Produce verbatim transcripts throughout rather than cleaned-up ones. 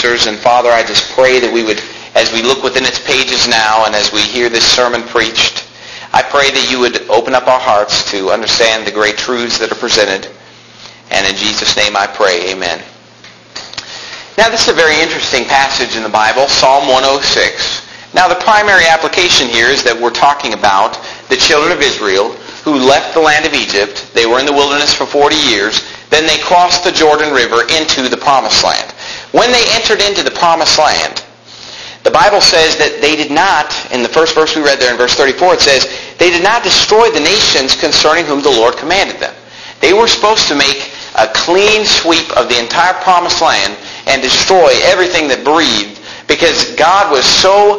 Scriptures. And Father, I just pray that we would, as we look within its pages now and as we hear this sermon preached, I pray that you would open up our hearts to understand the great truths that are presented. And in Jesus' name I pray, amen. Now this is a very interesting passage in the Bible, Psalm one oh six. Now the primary application here is that we're talking about the children of Israel who left the land of Egypt. They were in the wilderness for forty years. Then they crossed the Jordan River into the Promised Land. When they entered into the Promised Land, the Bible says that they did not, in the first verse we read there in verse thirty-four, it says, they did not destroy the nations concerning whom the Lord commanded them. They were supposed to make a clean sweep of the entire Promised Land and destroy everything that breathed, because God was so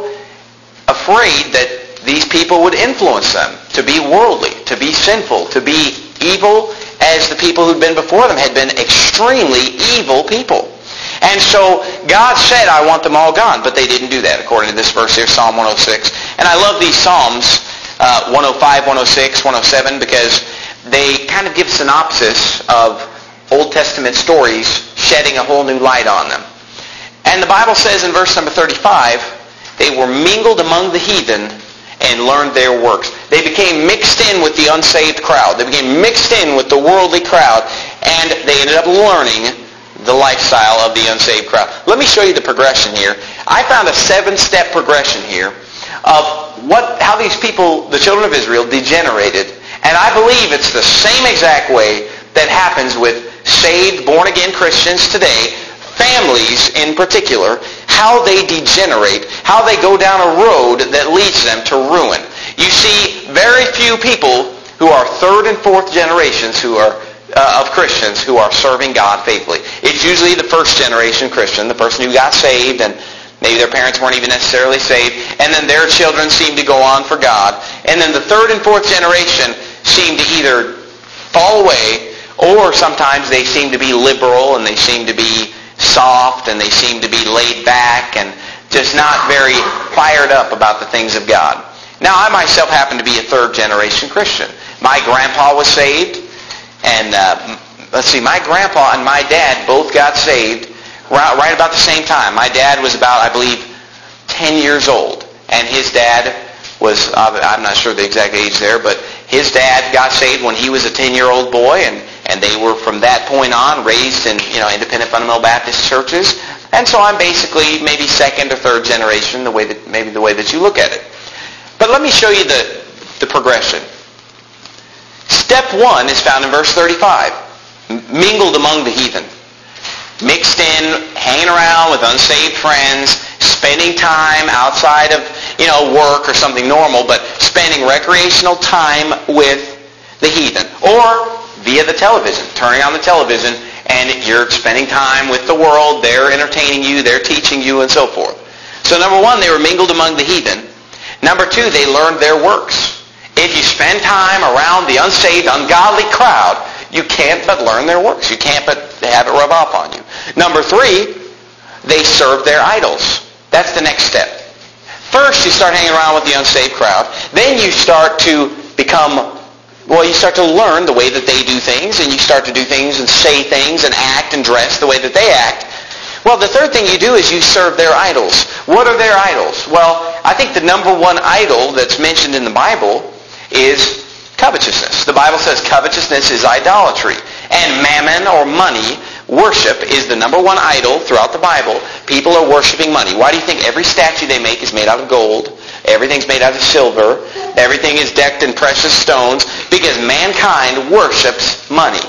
afraid that these people would influence them to be worldly, to be sinful, to be evil, as the people who'd been before them had been extremely evil people. And so God said, I want them all gone. But they didn't do that, according to this verse here, Psalm one oh six. And I love these Psalms, uh, one oh five, one oh six, one oh seven, because they kind of give synopsis of Old Testament stories shedding a whole new light on them. And the Bible says in verse number thirty-five, they were mingled among the heathen and learned their works. They became mixed in with the unsaved crowd. They became mixed in with the worldly crowd, and they ended up learning the lifestyle of the unsaved crowd. Let me show you the progression here. I found a seven-step progression here of what, how these people, the children of Israel, degenerated. And I believe it's the same exact way that happens with saved, born-again Christians today, families in particular, how they degenerate, how they go down a road that leads them to ruin. You see very few people who are third and fourth generations who are uh, of Christians who are serving God faithfully. It's usually the first generation Christian, the person who got saved, and maybe their parents weren't even necessarily saved, and then their children seem to go on for God. And then the third and fourth generation seem to either fall away, or sometimes they seem to be liberal and they seem to be soft and they seem to be laid back and just not very fired up about the things of God. Now, I myself happen to be a third generation Christian. My grandpa was saved, and uh, let's see, my grandpa and my dad both got saved right, right about the same time. My dad was about, I believe, ten years old, and his dad was, uh, I'm not sure the exact age there, but his dad got saved when he was a ten-year-old boy, and And they were from that point on raised in, you know, independent fundamental Baptist churches. And so I'm basically maybe second or third generation, the way that maybe the way that you look at it. But let me show you the, the progression. Step one is found in verse thirty-five. Mingled among the heathen. Mixed in, hanging around with unsaved friends, spending time outside of, you know, work or something normal, but spending recreational time with the heathen. Or via the television, turning on the television, and you're spending time with the world. They're entertaining you, they're teaching you, and so forth. So number one, they were mingled among the heathen. Number two, they learned their works. If you spend time around the unsaved, ungodly crowd, you can't but learn their works. You can't but have it rub off on you. Number three, they served their idols. That's the next step. First, you start hanging around with the unsaved crowd. Then you start to become Well, you start to learn the way that they do things, and you start to do things and say things and act and dress the way that they act. Well, the third thing you do is you serve their idols. What are their idols? Well, I think the number one idol that's mentioned in the Bible is covetousness. The Bible says covetousness is idolatry. And mammon, or money, worship is the number one idol throughout the Bible. People are worshiping money. Why do you think every statue they make is made out of gold? Everything's made out of silver. Everything is decked in precious stones, because mankind worships money.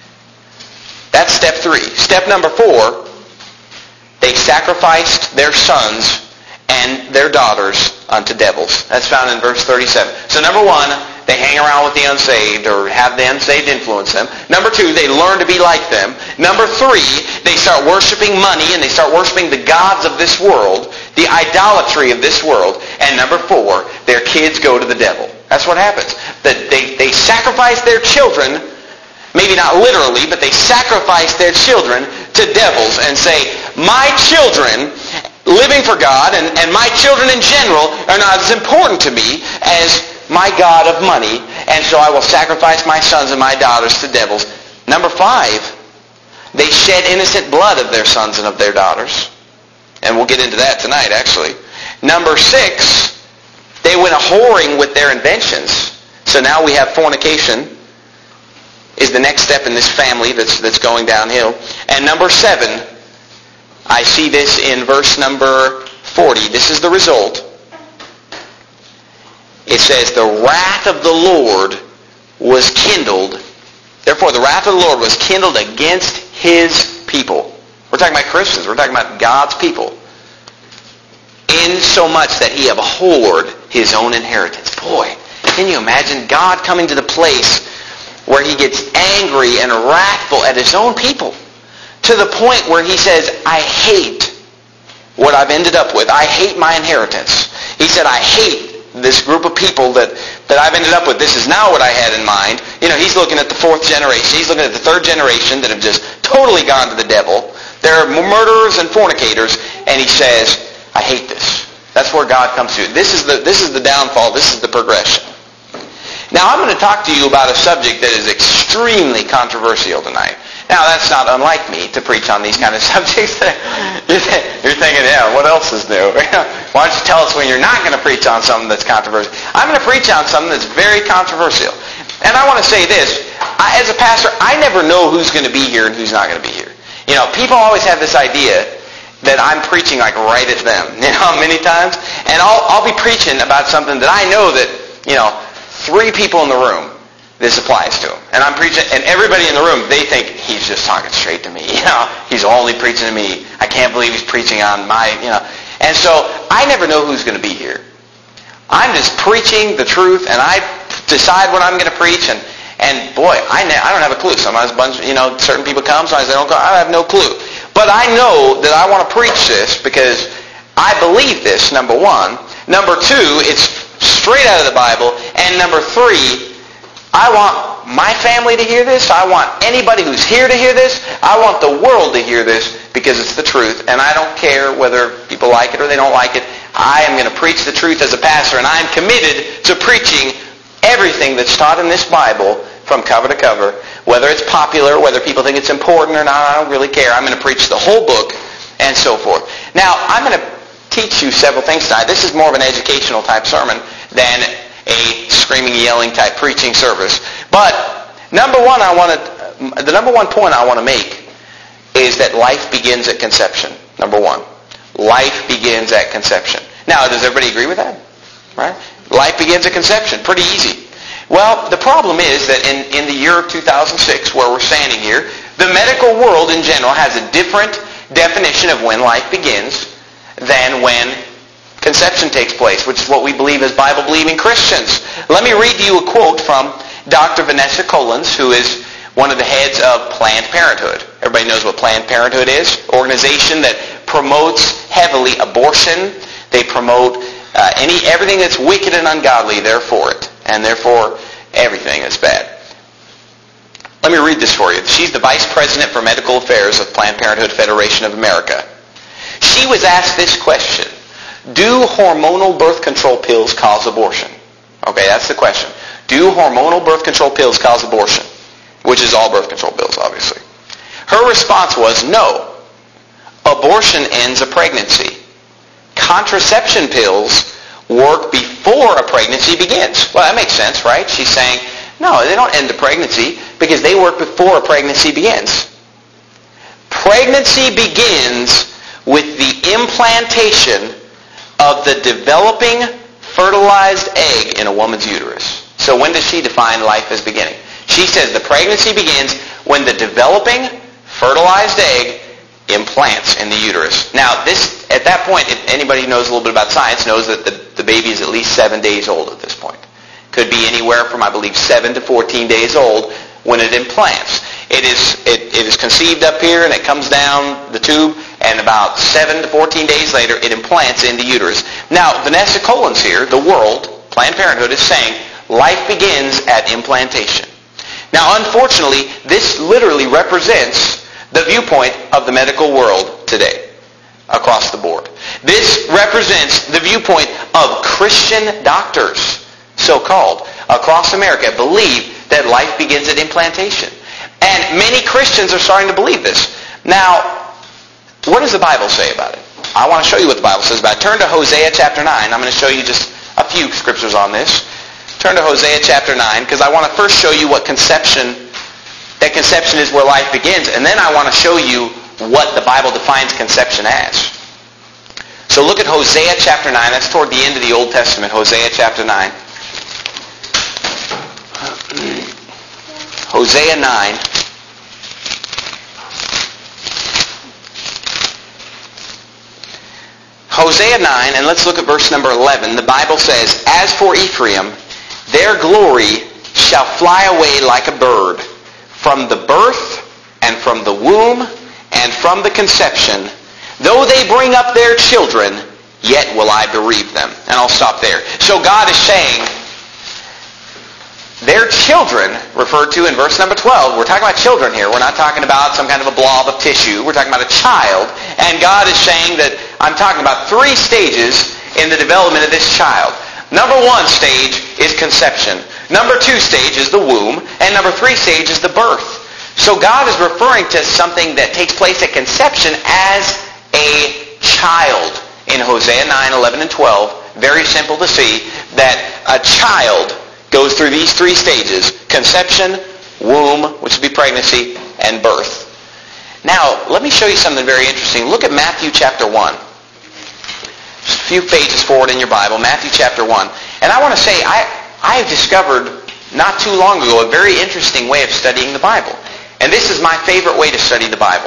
That's step three. Step number four, they sacrificed their sons and their daughters unto devils. That's found in verse thirty-seven. So number one, they hang around with the unsaved or have the unsaved influence them. Number two, they learn to be like them. Number three, they start worshiping money and they start worshiping the gods of this world, the idolatry of this world. And number four, their kids go to the devil. That's what happens. That they, they sacrifice their children, maybe not literally, but they sacrifice their children to devils and say, my children living for God and, and my children in general are not as important to me as my God of money, and so I will sacrifice my sons and my daughters to devils. Number five, they shed innocent blood of their sons and of their daughters. And we'll get into that tonight, actually. Number six, they went a-whoring with their inventions. So now we have fornication is the next step in this family that's, that's going downhill. And number seven, I see this in verse number forty. This is the result. It says, the wrath of the Lord was kindled. Therefore, the wrath of the Lord was kindled against his people. We're talking about Christians. We're talking about God's people. In so much that he abhorred his own inheritance. Boy, can you imagine God coming to the place where he gets angry and wrathful at his own people? To the point where he says, I hate what I've ended up with. I hate my inheritance. He said, I hate this group of people that, that I've ended up with. This is now what I had in mind. You know, he's looking at the fourth generation. He's looking at the third generation that have just totally gone to the devil. They're murderers and fornicators. And he says, I hate this. That's where God comes to. This is the, this is the downfall. This is the progression. Now, I'm going to talk to you about a subject that is extremely controversial tonight. Now, that's not unlike me to preach on these kind of subjects. You're thinking, yeah, what else is new? Why don't you tell us when you're not going to preach on something that's controversial? I'm going to preach on something that's very controversial. And I want to say this. I, as a pastor, I never know who's going to be here and who's not going to be here. You know, people always have this idea that I'm preaching like right at them, you know, many times. And I'll, I'll be preaching about something that I know that, you know, three people in the room, this applies to them. And I'm preaching, and everybody in the room, they think he's just talking straight to me. You know, he's only preaching to me. I can't believe he's preaching on my, you know. And so I never know who's going to be here. I'm just preaching the truth, and I decide what I'm going to preach. And, and boy, I, ne- I don't have a clue. Sometimes a bunch, you know, certain people come, sometimes they don't come. I have no clue. But I know that I want to preach this because I believe this, number one. Number two, it's straight out of the Bible. And number three, I want my family to hear this. I want anybody who's here to hear this. I want the world to hear this because it's the truth. And I don't care whether people like it or they don't like it. I am going to preach the truth as a pastor, and I'm committed to preaching everything that's taught in this Bible from cover to cover. Whether it's popular, whether people think it's important or not, I don't really care. I'm going to preach the whole book and so forth. Now, I'm going to teach you several things tonight. This is more of an educational type sermon than a screaming, yelling type preaching service. But number one, I want to, the number one point I want to make is that life begins at conception. Number one, life begins at conception. Now, does everybody agree with that? Right? Life begins at conception. Pretty easy. Well, the problem is that in, in the year of two thousand six, where we're standing here, the medical world in general has a different definition of when life begins than when conception takes place, which is what we believe as Bible-believing Christians. Let me read you a quote from Doctor Vanessa Collins, who is one of the heads of Planned Parenthood. Everybody knows what Planned Parenthood is. Organization that promotes heavily abortion. They promote uh, any everything that's wicked and ungodly, they're for it. And therefore, everything that's bad. Let me read this for you. She's the Vice President for Medical Affairs of Planned Parenthood Federation of America. She was asked this question. Do hormonal birth control pills cause abortion? Okay, that's the question. Do hormonal birth control pills cause abortion? Which is all birth control pills, obviously. Her response was no. Abortion ends a pregnancy. Contraception pills work before a pregnancy begins. Well, that makes sense, right? She's saying, no, they don't end the pregnancy because they work before a pregnancy begins. Pregnancy begins with the implantation of the developing fertilized egg in a woman's uterus. So when does she define life as beginning? She says the pregnancy begins when the developing fertilized egg implants in the uterus. Now, this at that point, if anybody who knows a little bit about science knows that the, the baby is at least seven days old at this point. Could be anywhere from, I believe, seven to fourteen days old when it implants. It is, it, it is conceived up here and it comes down the tube, and about seven to fourteen days later it implants in the uterus. Now, Vanessa Collins here, the world, Planned Parenthood, is saying life begins at implantation. Now, unfortunately, this literally represents the viewpoint of the medical world today, across the board. This represents the viewpoint of Christian doctors, so-called, across America, believe that life begins at implantation. And many Christians are starting to believe this. Now, what does the Bible say about it? I want to show you what the Bible says about it. Turn to Hosea chapter nine. I'm going to show you just a few scriptures on this. Turn to Hosea chapter nine, because I want to first show you what conception, that conception is where life begins, and then I want to show you what the Bible defines conception as. So look at Hosea chapter nine. That's toward the end of the Old Testament, Hosea chapter nine. Hosea nine. Hosea nine, and let's look at verse number eleven. The Bible says, "As for Ephraim, their glory shall fly away like a bird, from the birth and from the womb and from the conception. Though they bring up their children, yet will I bereave them." And I'll stop there. So God is saying, their children, referred to in verse number twelve, we're talking about children here. We're not talking about some kind of a blob of tissue. We're talking about a child. And God is saying that I'm talking about three stages in the development of this child. Number one stage is conception. Number two stage is the womb. And number three stage is the birth. So God is referring to something that takes place at conception as a child. In Hosea nine, eleven, and twelve, very simple to see that a child goes through these three stages: conception, womb, which would be pregnancy, and birth. Now, let me show you something very interesting. Look at Matthew chapter one. Just a few pages forward in your Bible, Matthew chapter one. And I want to say, I, I have discovered not too long ago a very interesting way of studying the Bible. And this is my favorite way to study the Bible.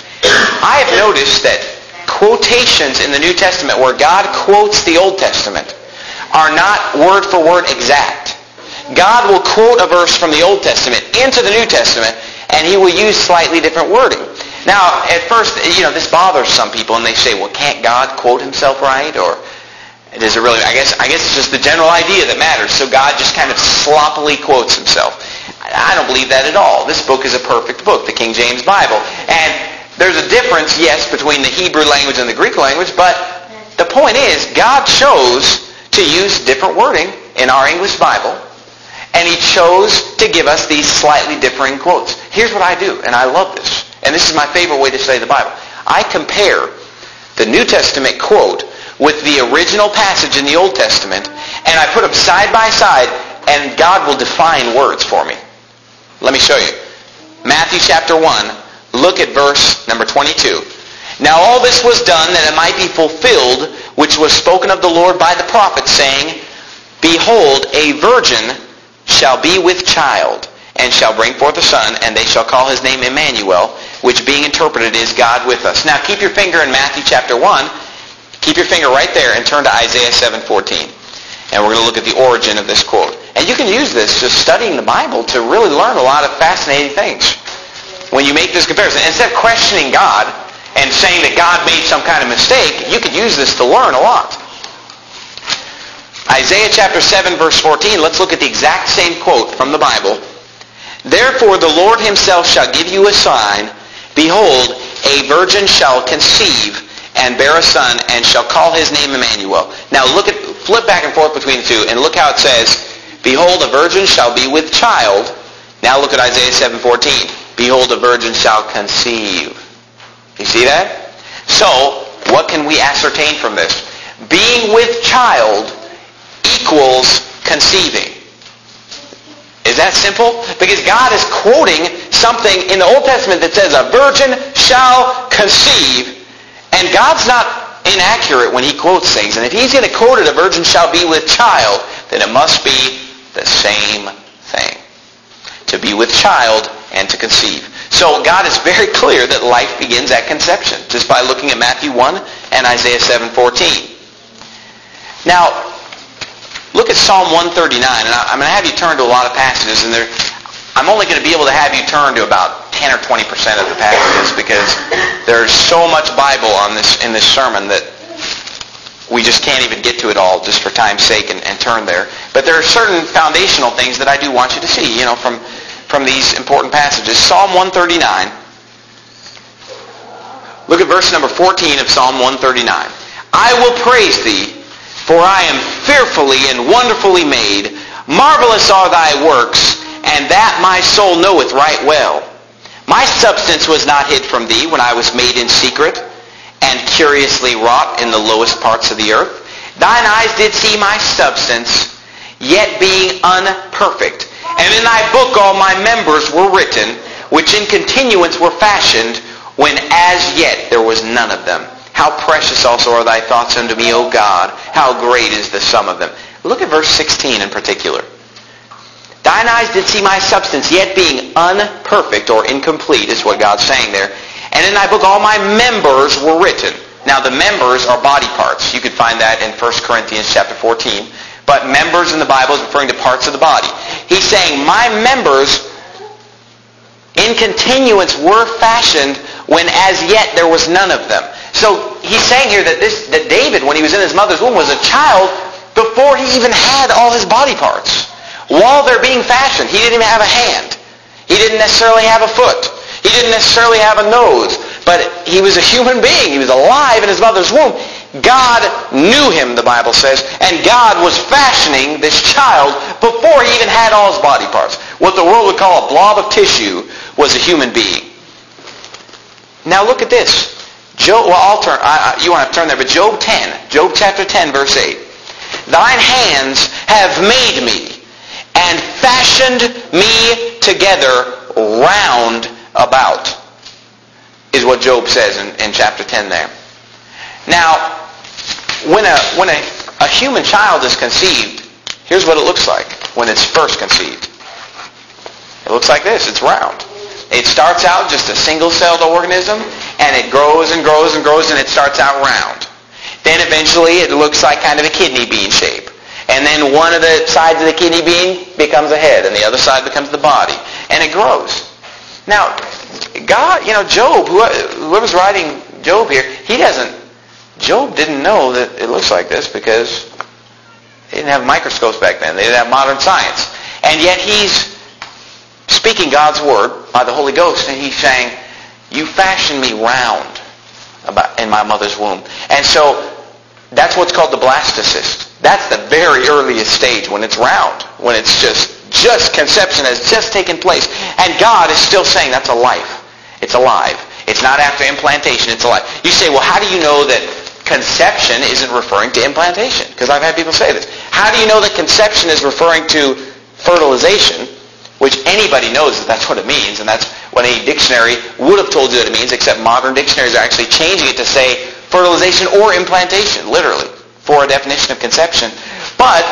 I have noticed that quotations in the New Testament where God quotes the Old Testament are not word for word exact. God will quote a verse from the Old Testament into the New Testament, and he will use slightly different wording. Now, at first, you know, this bothers some people, and they say, well, can't God quote himself right? Or does it really? I guess, I guess it's just the general idea that matters. So God just kind of sloppily quotes himself. I don't believe that at all. This book is a perfect book, the King James Bible. And there's a difference, yes, between the Hebrew language and the Greek language, but the point is, God chose to use different wording in our English Bible, and he chose to give us these slightly differing quotes. Here's what I do, and I love this, and this is my favorite way to study the Bible. I compare the New Testament quote with the original passage in the Old Testament, and I put them side by side, and God will define words for me. Let me show you. Matthew chapter one, look at verse number twenty-two. "Now all this was done that it might be fulfilled, which was spoken of the Lord by the prophet, saying, Behold, a virgin shall be with child, and shall bring forth a son, and they shall call his name Emmanuel," which being interpreted is God with us. Now keep your finger in Matthew chapter one. Keep your finger right there and turn to Isaiah seven fourteen. And we're going to look at the origin of this quote. And you can use this just studying the Bible to really learn a lot of fascinating things. When you make this comparison, instead of questioning God and saying that God made some kind of mistake, you could use this to learn a lot. Isaiah chapter seven verse fourteen, let's look at the exact same quote from the Bible. "Therefore the Lord himself shall give you a sign. Behold, a virgin shall conceive and bear a son, and shall call his name Emmanuel." Now look at, flip back and forth between the two, and look how it says, "Behold, a virgin shall be with child." Now look at Isaiah seven fourteen. "Behold, a virgin shall conceive." You see that? So, what can we ascertain from this? Being with child equals conceiving. Is that simple? Because God is quoting something in the Old Testament that says a virgin shall conceive, and God's not inaccurate when he quotes things. And if he's going to quote it, a virgin shall be with child, then it must be the same thing. To be with child and to conceive. So God is very clear that life begins at conception, just by looking at Matthew one and Isaiah seven fourteen. Now, look at Psalm one thirty-nine, and I'm going to have you turn to a lot of passages, and there, I'm only going to be able to have you turn to about ten or twenty percent of the passages, because there's so much Bible on this in this sermon that we just can't even get to it all just for time's sake and, and turn there. But there are certain foundational things that I do want you to see, you know, from, from these important passages. Psalm one thirty-nine. Look at verse number fourteen of Psalm one thirty-nine. "I will praise thee, for I am fearfully and wonderfully made. Marvelous are thy works, and that my soul knoweth right well. My substance was not hid from thee when I was made in secret, and curiously wrought in the lowest parts of the earth. Thine eyes did see my substance, yet being unperfect. And in thy book all my members were written, which in continuance were fashioned, when as yet there was none of them. How precious also are thy thoughts unto me, O God! How great is the sum of them. Look at verse sixteen in particular. Thine eyes did see my substance, yet being unperfect or incomplete, is what God's saying there. And in thy book all my members were written. Now the members are body parts. You could find that in First Corinthians chapter fourteen. But members in the Bible is referring to parts of the body. He's saying, my members in continuance were fashioned when as yet there was none of them. So he's saying here that this that David, when he was in his mother's womb, was a child before he even had all his body parts. While they're being fashioned, he didn't even have a hand. He didn't necessarily have a foot. He didn't necessarily have a nose. But he was a human being. He was alive in his mother's womb. God knew him, the Bible says, and God was fashioning this child before he even had all his body parts. What the world would call a blob of tissue was a human being. Now look at this. Job, well, I'll turn, I, I, you want to turn there, but Job ten, Job chapter ten, verse eight. Thine hands have made me, and fashioned me together round about, is what Job says in, in chapter ten there. Now, when a when a, a human child is conceived, here's what it looks like when it's first conceived. It looks like this. It's round. It starts out just a single-celled organism, and it grows and grows and grows, and it starts out round. Then eventually it looks like kind of a kidney bean shape. And then one of the sides of the kidney bean becomes a head, and the other side becomes the body. And it grows. Now, God, you know, Job, whoever's writing Job here, he doesn't, Job didn't know that it looks like this because they didn't have microscopes back then. They didn't have modern science. And yet he's speaking God's word by the Holy Ghost, and he's saying, you fashioned me round about in my mother's womb. And so that's what's called the blastocyst. That's the very earliest stage, when it's round, when it's just just conception has just taken place. And God is still saying that's a life. It's alive. It's not after implantation, it's alive. You say, well, how do you know that conception isn't referring to implantation? Because I've had people say this. How do you know that conception is referring to fertilization, which anybody knows that that's what it means, and that's what any dictionary would have told you that it means, except modern dictionaries are actually changing it to say fertilization or implantation, literally, for a definition of conception. But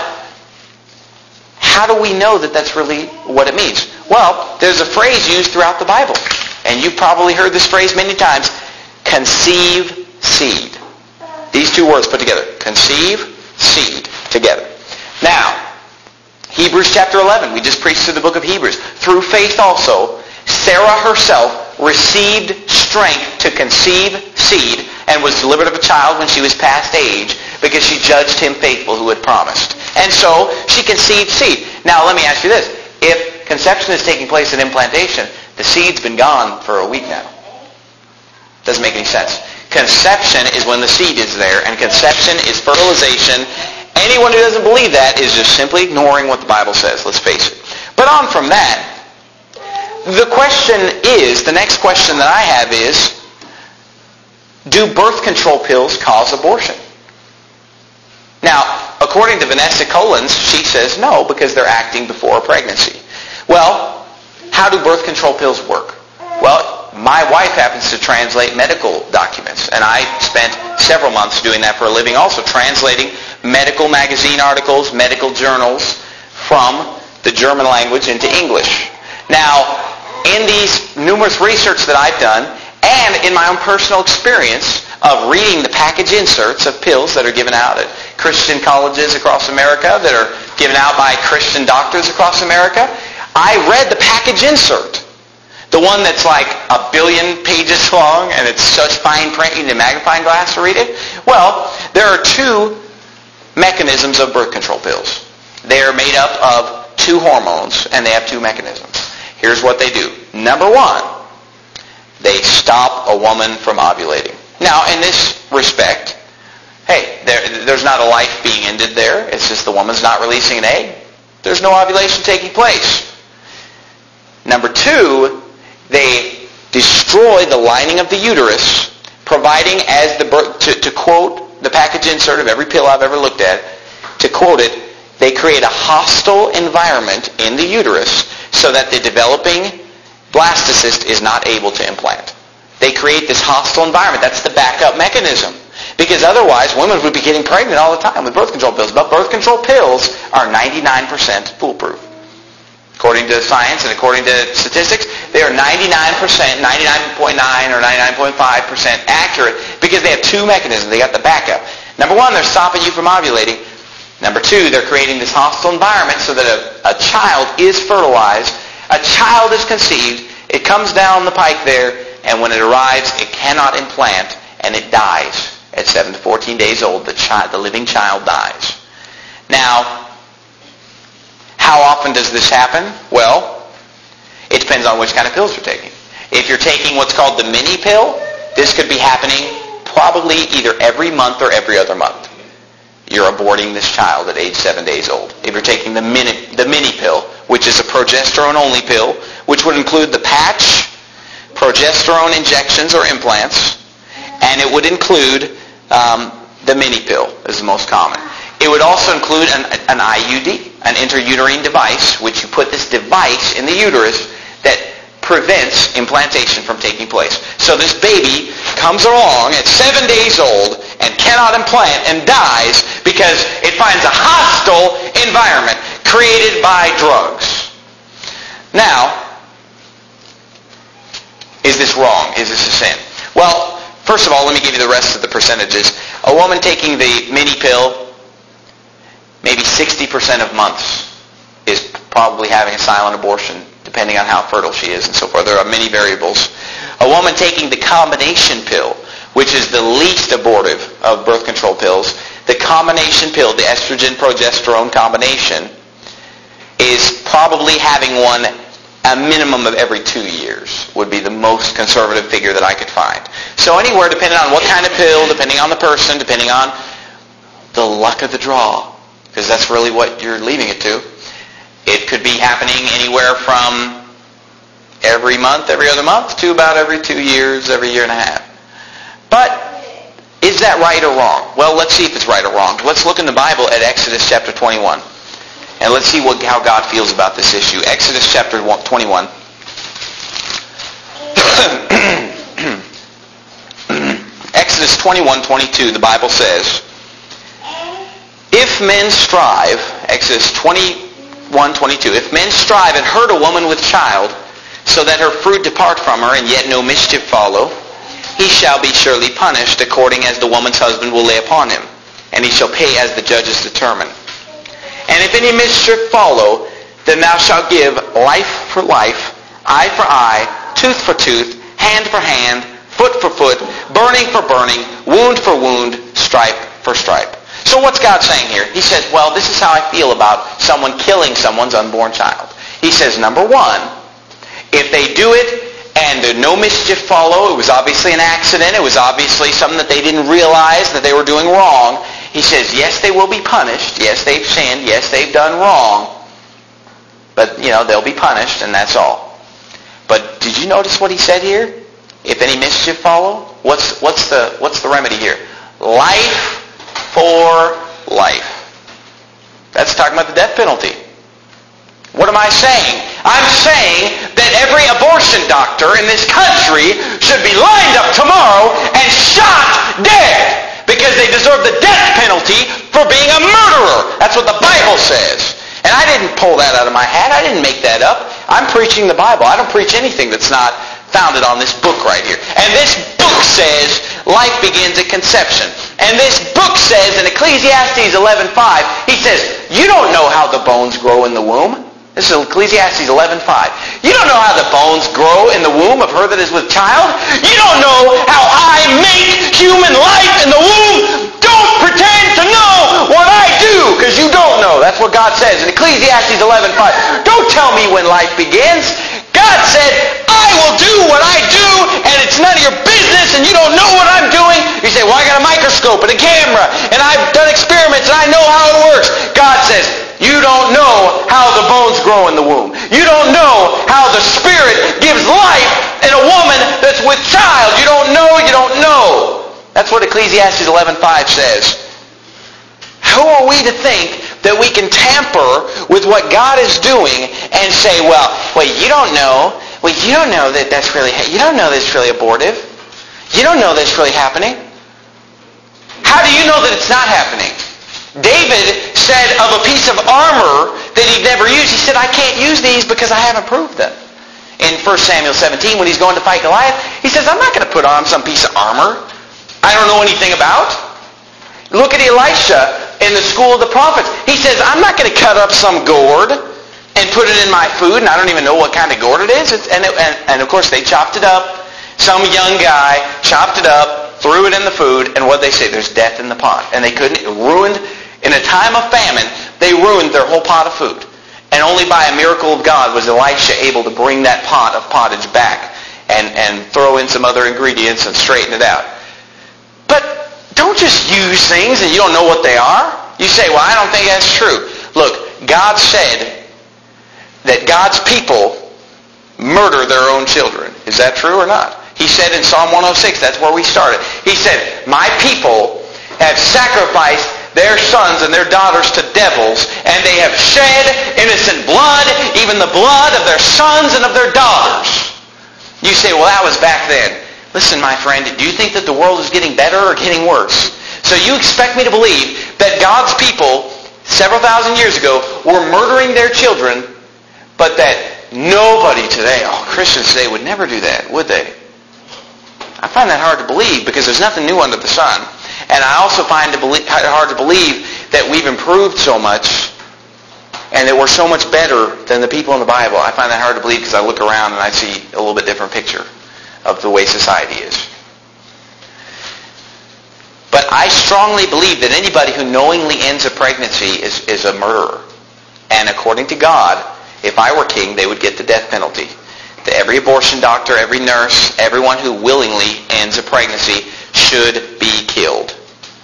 how do we know that that's really what it means? Well, there's a phrase used throughout the Bible, and you've probably heard this phrase many times, conceive seed. These two words put together, conceive, seed, together. Now, Hebrews chapter eleven, we just preached through the book of Hebrews. Through faith also, Sarah herself received strength to conceive seed and was delivered of a child when she was past age, because she judged him faithful who had promised. And so she conceived seed. Now let me ask you this. If conception is taking place at implantation, the seed's been gone for a week now. Doesn't make any sense. Conception is when the seed is there, and conception is fertilization. Anyone who doesn't believe that is just simply ignoring what the Bible says, let's face it. But on from that, the question is, the next question that I have is, do birth control pills cause abortion? Now, according to Vanessa Collins, she says no, because they're acting before a pregnancy. Well, how do birth control pills work? Well, my wife happens to translate medical documents, and I spent several months doing that for a living, also translating medical magazine articles, medical journals from the German language into English. Now, in these numerous research that I've done, and in my own personal experience of reading the package inserts of pills that are given out at Christian colleges across America, that are given out by Christian doctors across America, I read the package insert. The one that's like a billion pages long, and it's such fine print you need a magnifying glass to read it. Well, there are two mechanisms of birth control pills. They are made up of two hormones, and they have two mechanisms. Here's what they do. Number one, they stop a woman from ovulating. Now, in this respect, hey, there, there's not a life being ended there. It's just the woman's not releasing an egg. There's no ovulation taking place. Number two, they destroy the lining of the uterus, providing as the birth, to, to quote the package insert of every pill I've ever looked at, to quote it, they create a hostile environment in the uterus so that the developing blastocyst is not able to implant. They create this hostile environment. That's the backup mechanism. Because otherwise, women would be getting pregnant all the time with birth control pills. But birth control pills are ninety-nine percent foolproof. According to science and according to statistics, they are ninety-nine percent, ninety-nine point nine or ninety-nine point five percent accurate because they have two mechanisms. They got the backup. Number one, they're stopping you from ovulating. Number two, they're creating this hostile environment so that a, a child is fertilized, a child is conceived, it comes down the pike there, and when it arrives, it cannot implant, and it dies. At seven to fourteen days old, the child, the living child dies. Now, how often does this happen? Well, it depends on which kind of pills you're taking. If you're taking what's called the mini pill, this could be happening probably either every month or every other month. You're aborting this child at age seven days old. If you're taking the mini, the mini pill, which is a progesterone-only pill, which would include the patch, progesterone injections or implants, and it would include um, the mini pill is the most common. It would also include an, an I U D, an intrauterine device, which you put this device in the uterus that prevents implantation from taking place. So this baby comes along at seven days old and cannot implant and dies because it finds a hostile environment created by drugs. Now, is this wrong? Is this a sin? Well, first of all, let me give you the rest of the percentages. A woman taking the mini pill, maybe sixty percent of months is probably having a silent abortion, depending on how fertile she is and so forth. There are many variables. A woman taking the combination pill, which is the least abortive of birth control pills, the combination pill, the estrogen-progesterone combination, is probably having one a minimum of every two years would be the most conservative figure that I could find. So anywhere, depending on what kind of pill, depending on the person, depending on the luck of the draw, because that's really what you're leaving it to, it could be happening anywhere from every month, every other month, to about every two years, every year and a half. But is that right or wrong? Well, let's see if it's right or wrong. Let's look in the Bible at Exodus chapter twenty-one. And let's see what, how God feels about this issue. Exodus chapter twenty-one. Exodus twenty-one twenty-two, the Bible says, if men strive, Exodus twenty-one twenty-two, if men strive and hurt a woman with child, so that her fruit depart from her, and yet no mischief follow, he shall be surely punished, according as the woman's husband will lay upon him, and he shall pay as the judges determine. And if any mischief follow, then thou shalt give life for life, eye for eye, tooth for tooth, hand for hand, foot for foot, burning for burning, wound for wound, stripe for stripe. So what's God saying here? He says, well, this is how I feel about someone killing someone's unborn child. He says, number one, if they do it and no mischief follow, it was obviously an accident, it was obviously something that they didn't realize that they were doing wrong, he says, yes, they will be punished. Yes, they've sinned. Yes, they've done wrong. But, you know, they'll be punished, and that's all. But did you notice what he said here? If any mischief follow, what's what's the what's the remedy here? Life for life. That's talking about the death penalty. What am I saying? I'm saying that every abortion doctor in this country should be lined up tomorrow and shot dead, because they deserve the death penalty for being a murderer. That's what the Bible says. And I didn't pull that out of my hat. I didn't make that up. I'm preaching the Bible. I don't preach anything that's not founded on this book right here. And this book says life begins at conception. And this book says in Ecclesiastes eleven five, he says, you don't know how the bones grow in the womb. This is Ecclesiastes eleven five. You don't know how the bones grow in the womb of her that is with child. You don't know how I make human life in the womb. Don't pretend to know what I do, because you don't know. That's what God says in Ecclesiastes eleven five. Don't tell me when life begins. God said, I will do what I do, and it's none of your business, and you don't know what I'm doing. You say, well, I got a microscope and a camera, and I've done experiments, and I know how it works. God says, you don't know how the bones grow in the womb. You don't know how the Spirit gives life in a woman that's with child. You don't know, you don't know. That's what Ecclesiastes eleven five says. Who are we to think that we can tamper with what God is doing and say, well, wait, you don't know. Wait, you don't know that that's really, you don't know that's really abortive. You don't know that's really happening. How do you know that it's not happening? David said of a piece of armor that he'd never used, he said, I can't use these because I haven't proved them. In First Samuel seventeen, when he's going to fight Goliath, he says, I'm not going to put on some piece of armor I don't know anything about. Look at Elisha in the school of the prophets. He says, I'm not going to cut up some gourd and put it in my food, and I don't even know what kind of gourd it is. It's, and, it, and, and of course, they chopped it up. Some young guy chopped it up, threw it in the food, and what they say, there's death in the pot. And they couldn't, it ruined, in a time of famine, they ruined their whole pot of food. And only by a miracle of God was Elisha able to bring that pot of pottage back and, and throw in some other ingredients and straighten it out. But don't just use things and you don't know what they are. You say, well, I don't think that's true. Look, God said that God's people murder their own children. Is that true or not? He said in Psalm one oh six, that's where we started. He said, my people have sacrificed their sons and their daughters to devils, and they have shed innocent blood, even the blood of their sons and of their daughters. You say, well, that was back then. Listen, my friend, do you think that the world is getting better or getting worse? So you expect me to believe that God's people several thousand years ago were murdering their children, but that nobody today, oh, Christians today would never do that, would they? I find that hard to believe because there's nothing new under the sun. And I also find it hard to believe that we've improved so much and that we're so much better than the people in the Bible. I find that hard to believe because I look around and I see a little bit different picture of the way society is. But I strongly believe that anybody who knowingly ends a pregnancy is, is a murderer. And according to God, if I were king, they would get the death penalty. To every abortion doctor, every nurse, everyone who willingly ends a pregnancy should be killed.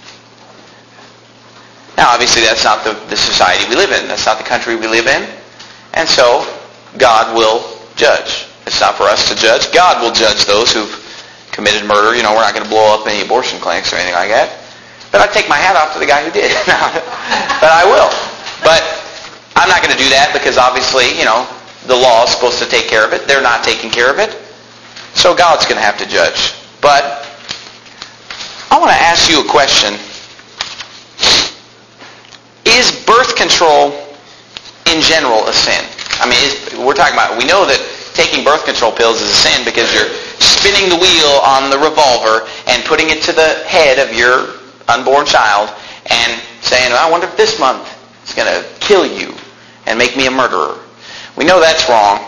Now, obviously, that's not the, the society we live in. That's not the country we live in. And so, God will judge. It's not for us to judge. God will judge those who've committed murder. You know, we're not going to blow up any abortion clinics or anything like that. But I'd take my hat off to the guy who did. But I will. But I'm not going to do that because obviously, you know, the law is supposed to take care of it. They're not taking care of it. So God's going to have to judge. But I want to ask you a question. Is birth control in general a sin? I mean, is, we're talking about, we know that taking birth control pills is a sin because you're spinning the wheel on the revolver and putting it to the head of your unborn child and saying, well, I wonder if this month is going to kill you and make me a murderer. We know that's wrong.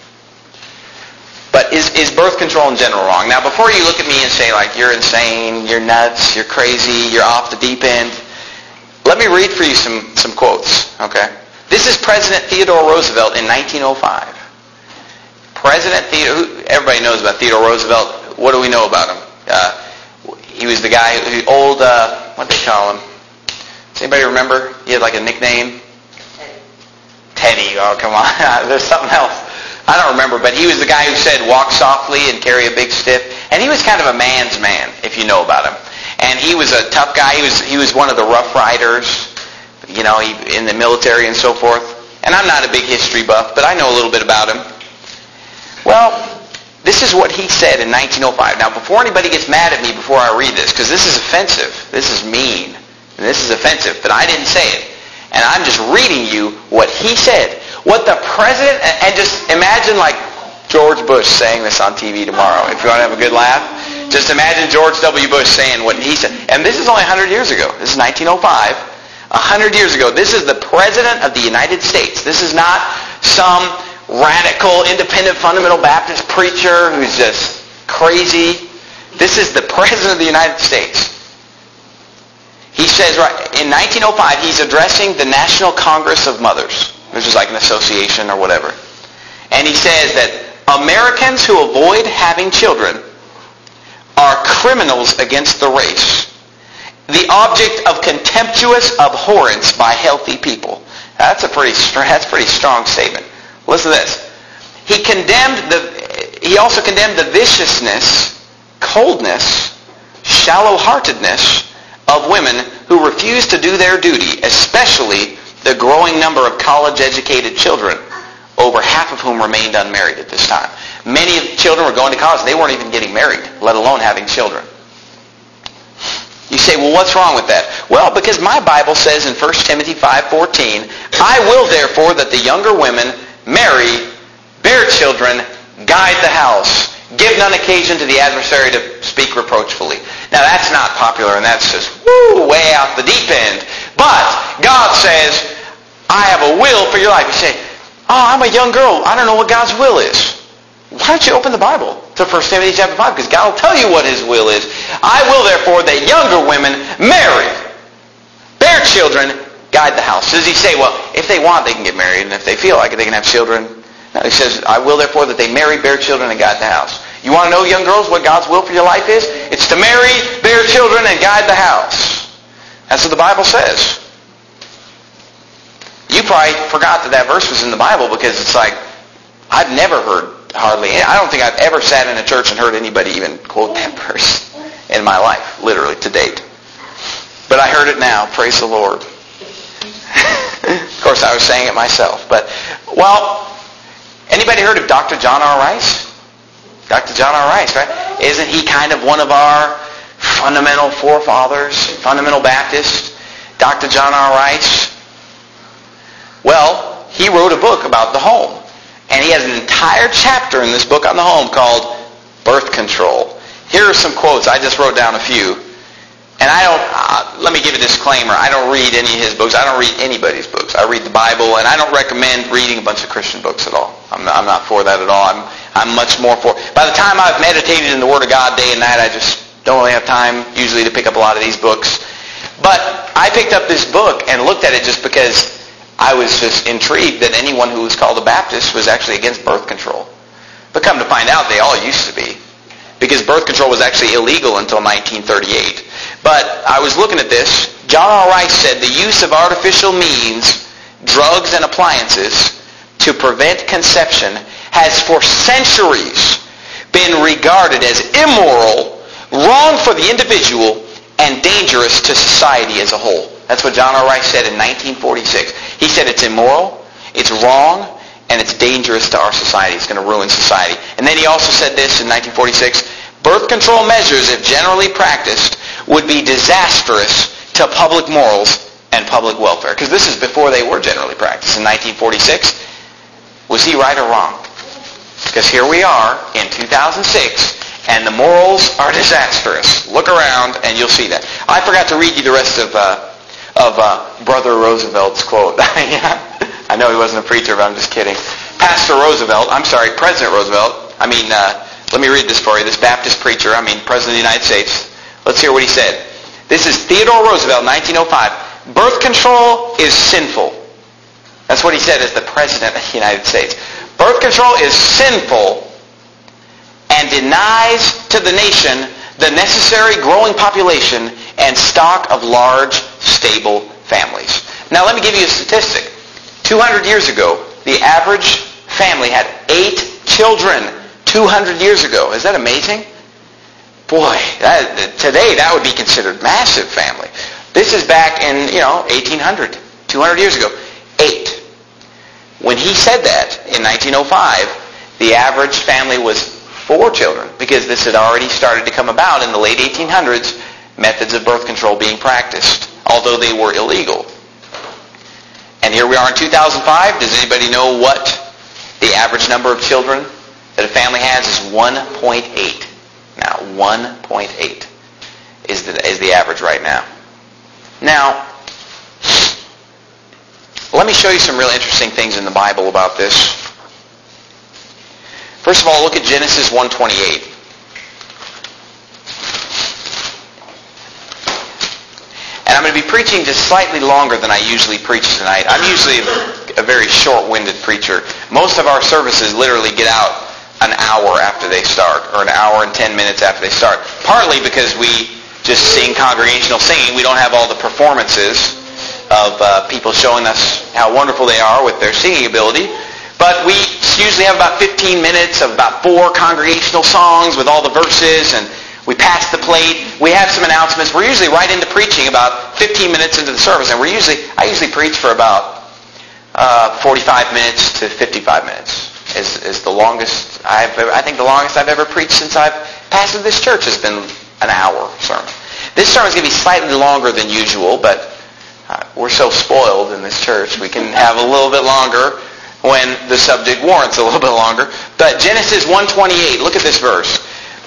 But is, is birth control in general wrong? Now, before you look at me and say, like, you're insane, you're nuts, you're crazy, you're off the deep end, let me read for you some, some quotes, okay? This is President Theodore Roosevelt in nineteen oh five. President Theodore, everybody knows about Theodore Roosevelt. What do we know about him? Uh, he was the guy, who, old, uh, what do they call him? Does anybody remember? He had like a nickname? Teddy. Oh, come on. There's something else. I don't remember, but he was the guy who said, walk softly and carry a big stick. And he was kind of a man's man, if you know about him. And he was a tough guy. He was he was one of the Rough Riders, you know, he, in the military and so forth. And I'm not a big history buff, but I know a little bit about him. Well, this is what he said in nineteen oh five. Now, before anybody gets mad at me before I read this, because this is offensive, this is mean, and this is offensive, but I didn't say it. And I'm just reading you what he said. What the president, and just imagine like George Bush saying this on T V tomorrow. If you want to have a good laugh, just imagine George W. Bush saying what he said. And this is only one hundred years ago. This is nineteen oh five. one hundred years ago. This is the President of the United States. This is not some radical, independent, fundamental Baptist preacher who's just crazy. This is the President of the United States. He says, right, in nineteen oh five, he's addressing the National Congress of Mothers, which is like an association or whatever. And he says that Americans who avoid having children are criminals against the race, the object of contemptuous abhorrence by healthy people. That's a pretty that's a pretty strong statement. Listen to this. He condemned the he also condemned the viciousness coldness, shallow-heartedness of women who refuse to do their duty, especially the growing number of college-educated children, over half of whom remained unmarried at this time. Many of the children were going to college. They weren't even getting married, let alone having children. You say, well, what's wrong with that? Well, because my Bible says in First Timothy five fourteen, I will therefore that the younger women marry, bear children, guide the house, give none occasion to the adversary to speak reproachfully. Now that's not popular, and that's just woo, way out the deep end. But God says, I have a will for your life. You say, oh, I'm a young girl. I don't know what God's will is. Why don't you open the Bible to First Timothy chapter five? Because God will tell you what his will is. I will therefore that younger women marry, bear children, guide the house. Does he say, well, if they want, they can get married, and if they feel like it, they can have children? No, he says, I will therefore that they marry, bear children, and guide the house. You want to know, young girls, what God's will for your life is? It's to marry, bear children, and guide the house. That's what the Bible says. You probably forgot that that verse was in the Bible because it's like, I've never heard hardly, I don't think I've ever sat in a church and heard anybody even quote that verse in my life, literally, to date. But I heard it now, praise the Lord. Of course, I was saying it myself. But, well, anybody heard of Doctor John R. Rice? Doctor John R. Rice, right? Isn't he kind of one of our fundamental forefathers, fundamental Baptists? Doctor John R. Rice? Well, he wrote a book about the home. And he has an entire chapter in this book on the home called Birth Control. Here are some quotes. I just wrote down a few. And I don't, uh, let me give a disclaimer. I don't read any of his books. I don't read anybody's books. I read the Bible, and I don't recommend reading a bunch of Christian books at all. I'm not, I'm not for that at all. I'm, I'm much more for, by the time I've meditated in the Word of God day and night, I just don't really have time usually to pick up a lot of these books. But I picked up this book and looked at it just because I was just intrigued that anyone who was called a Baptist was actually against birth control. But come to find out, they all used to be. Because birth control was actually illegal until nineteen thirty-eight. But I was looking at this. John R. Rice said the use of artificial means, drugs and appliances to prevent conception has for centuries been regarded as immoral, wrong for the individual, and dangerous to society as a whole. That's what John R. Rice said in nineteen forty-six. He said it's immoral, it's wrong, and it's dangerous to our society. It's going to ruin society. And then he also said this in nineteen forty-six, birth control measures, if generally practiced, would be disastrous to public morals and public welfare. Because this is before they were generally practiced. In nineteen forty-six, was he right or wrong? Because here we are in two thousand six, and the morals are disastrous. Look around and you'll see that. I forgot to read you the rest of uh, of uh, Brother Roosevelt's quote. I know he wasn't a preacher, but I'm just kidding. Pastor Roosevelt, I'm sorry, President Roosevelt. I mean, uh, let me read this for you. This Baptist preacher, I mean, President of the United States. Let's hear what he said. This is Theodore Roosevelt, nineteen oh five. Birth control is sinful. That's what he said as the President of the United States. Birth control is sinful and denies to the nation the necessary growing population and stock of large, stable families. Now let me give you a statistic. two hundred years ago, the average family had eight children. two hundred years ago. Is that amazing? Boy, that, today that would be considered massive family. This is back in, you know, eighteen hundred. two hundred years ago. Eight. When he said that in nineteen oh five, the average family was four children, because this had already started to come about in the late eighteen hundreds, methods of birth control being practiced, although they were illegal. And here we are in two thousand five. Does anybody know what the average number of children that a family has is? one point eight. Now, one point eight is the, is the average right now. Now, let me show you some real interesting things in the Bible about this. First of all, look at Genesis one twenty-eight. And I'm going to be preaching just slightly longer than I usually preach tonight. I'm usually a very short-winded preacher. Most of our services literally get out an hour after they start, or an hour and ten minutes after they start. Partly because we just sing congregational singing. We don't have all the performances of uh, people showing us how wonderful they are with their singing ability. But we usually have about fifteen minutes of about four congregational songs with all the verses, and We pass the plate. We have some announcements. We're usually right into preaching about fifteen minutes into the service, and we're usually I usually preach for about uh, forty-five minutes to fifty-five minutes. Is is the longest I've ever, I think the longest I've ever preached since I've pastored this church has been an hour sermon. This sermon's going to be slightly longer than usual, but uh, we're so spoiled in this church we can have a little bit longer when the subject warrants a little bit longer. But Genesis one twenty-eight, look at this verse.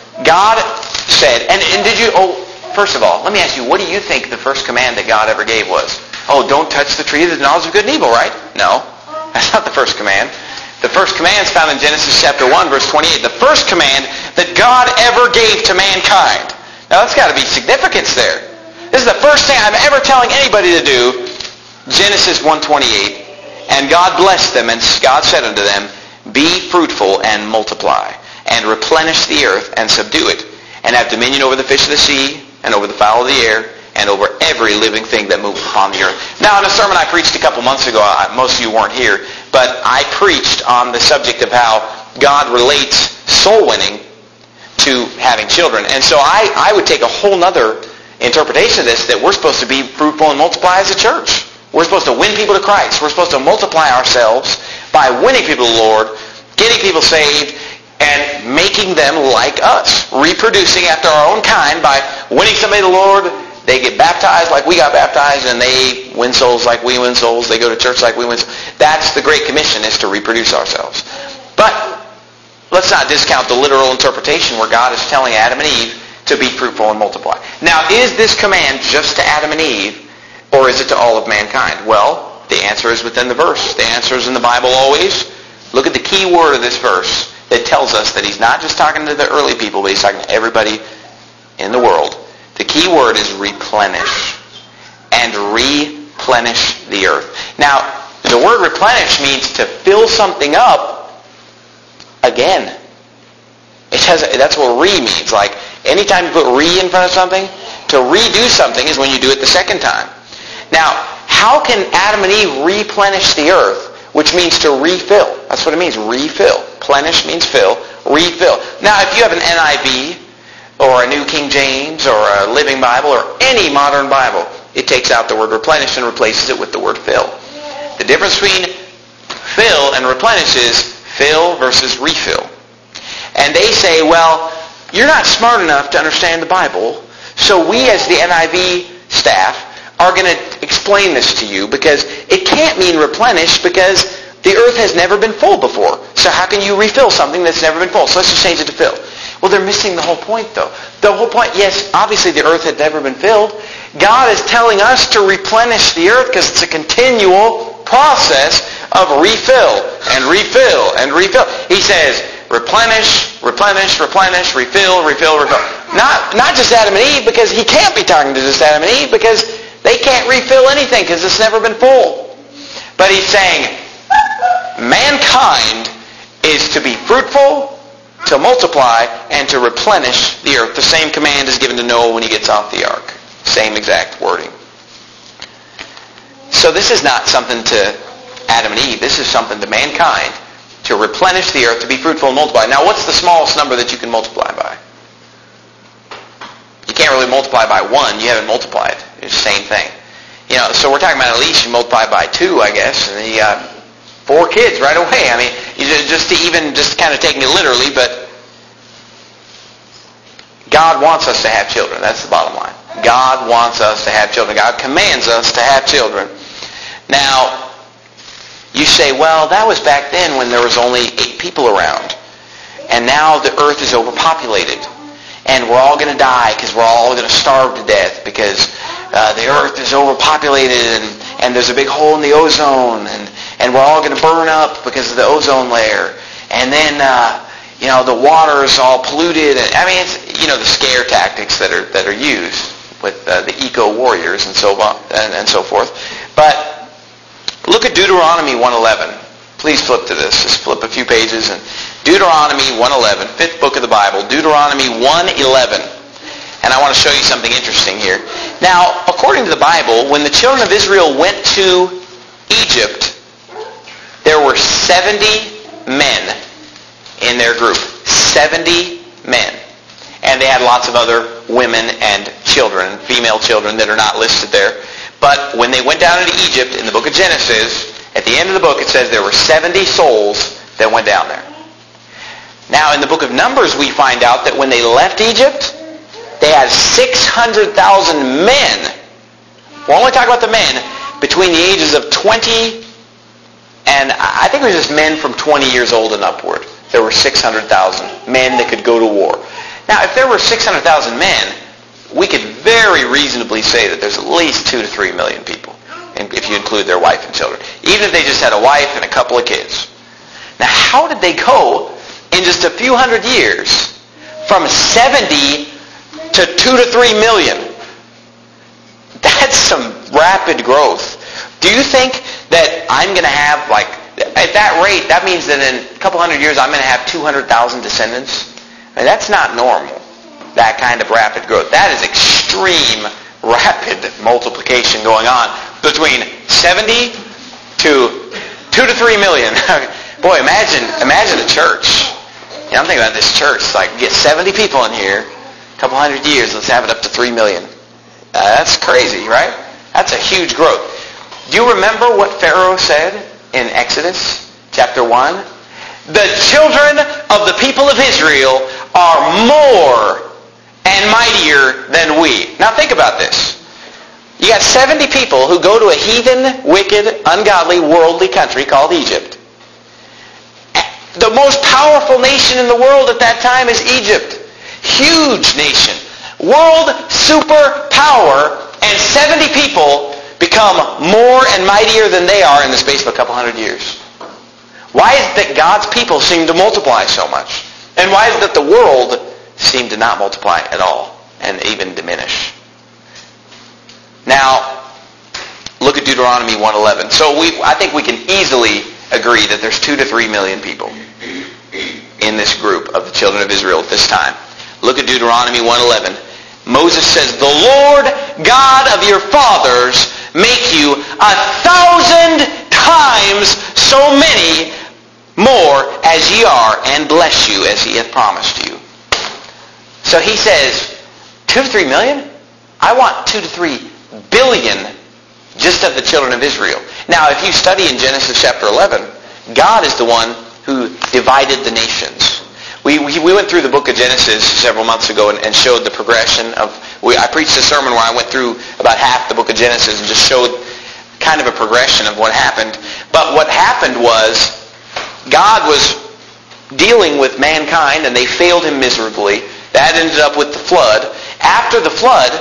God said, and, and did you, oh, first of all, let me ask you, what do you think the first command that God ever gave was? Oh, don't touch the tree of the knowledge of good and evil, right? No, that's not the first command. The first command is found in Genesis chapter one, verse twenty-eight. The first command that God ever gave to mankind. Now, that's got to be significance there. This is the first thing I'm ever telling anybody to do. Genesis one twenty-eight. And God blessed them, and God said unto them, be fruitful and multiply, and replenish the earth and subdue it, and have dominion over the fish of the sea, and over the fowl of the air, and over every living thing that moves upon the earth. Now, in a sermon I preached a couple months ago, I, most of you weren't here, but I preached on the subject of how God relates soul winning to having children. And so I, I would take a whole other interpretation of this, that we're supposed to be fruitful and multiply as a church. We're supposed to win people to Christ. We're supposed to multiply ourselves by winning people to the Lord, getting people saved, and making them like us, reproducing after our own kind by winning somebody to the Lord. They get baptized like we got baptized, and they win souls like we win souls. They go to church like we win souls. That's the Great Commission, is to reproduce ourselves. But let's not discount the literal interpretation where God is telling Adam and Eve to be fruitful and multiply. Now, is this command just to Adam and Eve, or is it to all of mankind? Well, the answer is within the verse. The answer is in the Bible always. Look at the key word of this verse that tells us that he's not just talking to the early people, but he's talking to everybody in the world. The key word is replenish. And replenish the earth. Now, the word replenish means to fill something up again. It has, that's what re means. Like, anytime you put re in front of something, to redo something is when you do it the second time. Now, how can Adam and Eve replenish the earth, which means to refill? That's what it means, refill. Plenish means fill, refill. Now, if you have an N I V or a New King James or a Living Bible or any modern Bible, it takes out the word replenish and replaces it with the word fill. The difference between fill and replenish is fill versus refill. And they say, well, you're not smart enough to understand the Bible, so we as the N I V staff are going to explain this to you, because it can't mean replenish, because the earth has never been full before. So how can you refill something that's never been full? So let's just change it to fill. Well, they're missing the whole point, though. The whole point, yes, obviously the earth had never been filled. God is telling us to replenish the earth because it's a continual process of refill and refill and refill. He says, replenish, replenish, replenish, refill, refill, refill. Not, not just Adam and Eve, because he can't be talking to just Adam and Eve, because they can't refill anything because it's never been full. But he's saying, mankind is to be fruitful, to multiply, and to replenish the earth. The same command is given to Noah when he gets off the ark. Same exact wording. So this is not something to Adam and Eve. This is something to mankind, to replenish the earth, to be fruitful and multiply. Now, what's the smallest number that you can multiply by? You can't really multiply by one. You haven't multiplied. It's the same thing. You know, so we're talking about at least you multiply by two, I guess, and then you got four kids right away. I mean, you just to even just kind of taking it literally, but God wants us to have children. That's the bottom line. God wants us to have children. God commands us to have children. Now, you say, well, that was back then when there was only eight people around. And now the earth is overpopulated. And we're all going to die because we're all going to starve to death because uh, the earth is overpopulated and, and there's a big hole in the ozone. And, and we're all going to burn up because of the ozone layer. And then, uh, you know, the water is all polluted. And, I mean, it's, you know, the scare tactics that are that are used with uh, the eco-warriors and so on and, and so forth. But look at Deuteronomy one eleven. Please flip to this. Just flip a few pages. And Deuteronomy one eleven, fifth book of the Bible. Deuteronomy one eleven. And I want to show you something interesting here. Now, according to the Bible, when the children of Israel went to Egypt, there were seventy men in their group. seventy men. and they had lots of other women and children, female children that are not listed there. But when they went down into Egypt in the book of Genesis, at the end of the book it says there were seventy souls that went down there. Now in the book of Numbers we find out that when they left Egypt, they had six hundred thousand men. We're only talking about the men between the ages of twenty and I think it was just men from twenty years old and upward. There were six hundred thousand men that could go to war. Now if there were six hundred thousand men, we could very reasonably say that there's at least two to three million people, if you include their wife and children. Even if they just had a wife and a couple of kids. Now how did they go in just a few hundred years from seventy to two to three million? That's some rapid growth. Do you think that I'm going to have, like, at that rate, that means that in a couple hundred years I'm going to have two hundred thousand descendants? I mean, that's not normal, that kind of rapid growth. That is extreme rapid multiplication going on between seventy to two to three million. Boy, imagine imagine a church. You know, I'm thinking about this church. It's like, get seventy people in here, a couple hundred years, let's have it up to three million. Uh, that's crazy, right? That's a huge growth. Do you remember what Pharaoh said in Exodus chapter one? The children of the people of Israel are more and mightier than we. Now think about this. You got seventy people who go to a heathen, wicked, ungodly, worldly country called Egypt. The most powerful nation in the world at that time is Egypt. Huge nation. World superpower, and seventy people become more and mightier than they are in the space of a couple hundred years. Why is it that God's people seem to multiply so much? And why is it that the world seem to not multiply at all and even diminish? Now, look at Deuteronomy one eleven. So we, I think we can easily agree that there's two to three million people in this group of the children of Israel at this time. Look at Deuteronomy one eleven. Moses says, the Lord God of your fathers make you a thousand times so many more as ye are, and bless you as he hath promised you. So he says, two to three million? I want two to three billion just of the children of Israel. Now, if you study in Genesis chapter eleven, God is the one who divided the nations. We, we, we went through the book of Genesis several months ago and, and showed the progression of... We, I preached a sermon where I went through about half the book of Genesis and just showed kind of a progression of what happened. But what happened was God was dealing with mankind and they failed him miserably. That ended up with the flood. After the flood,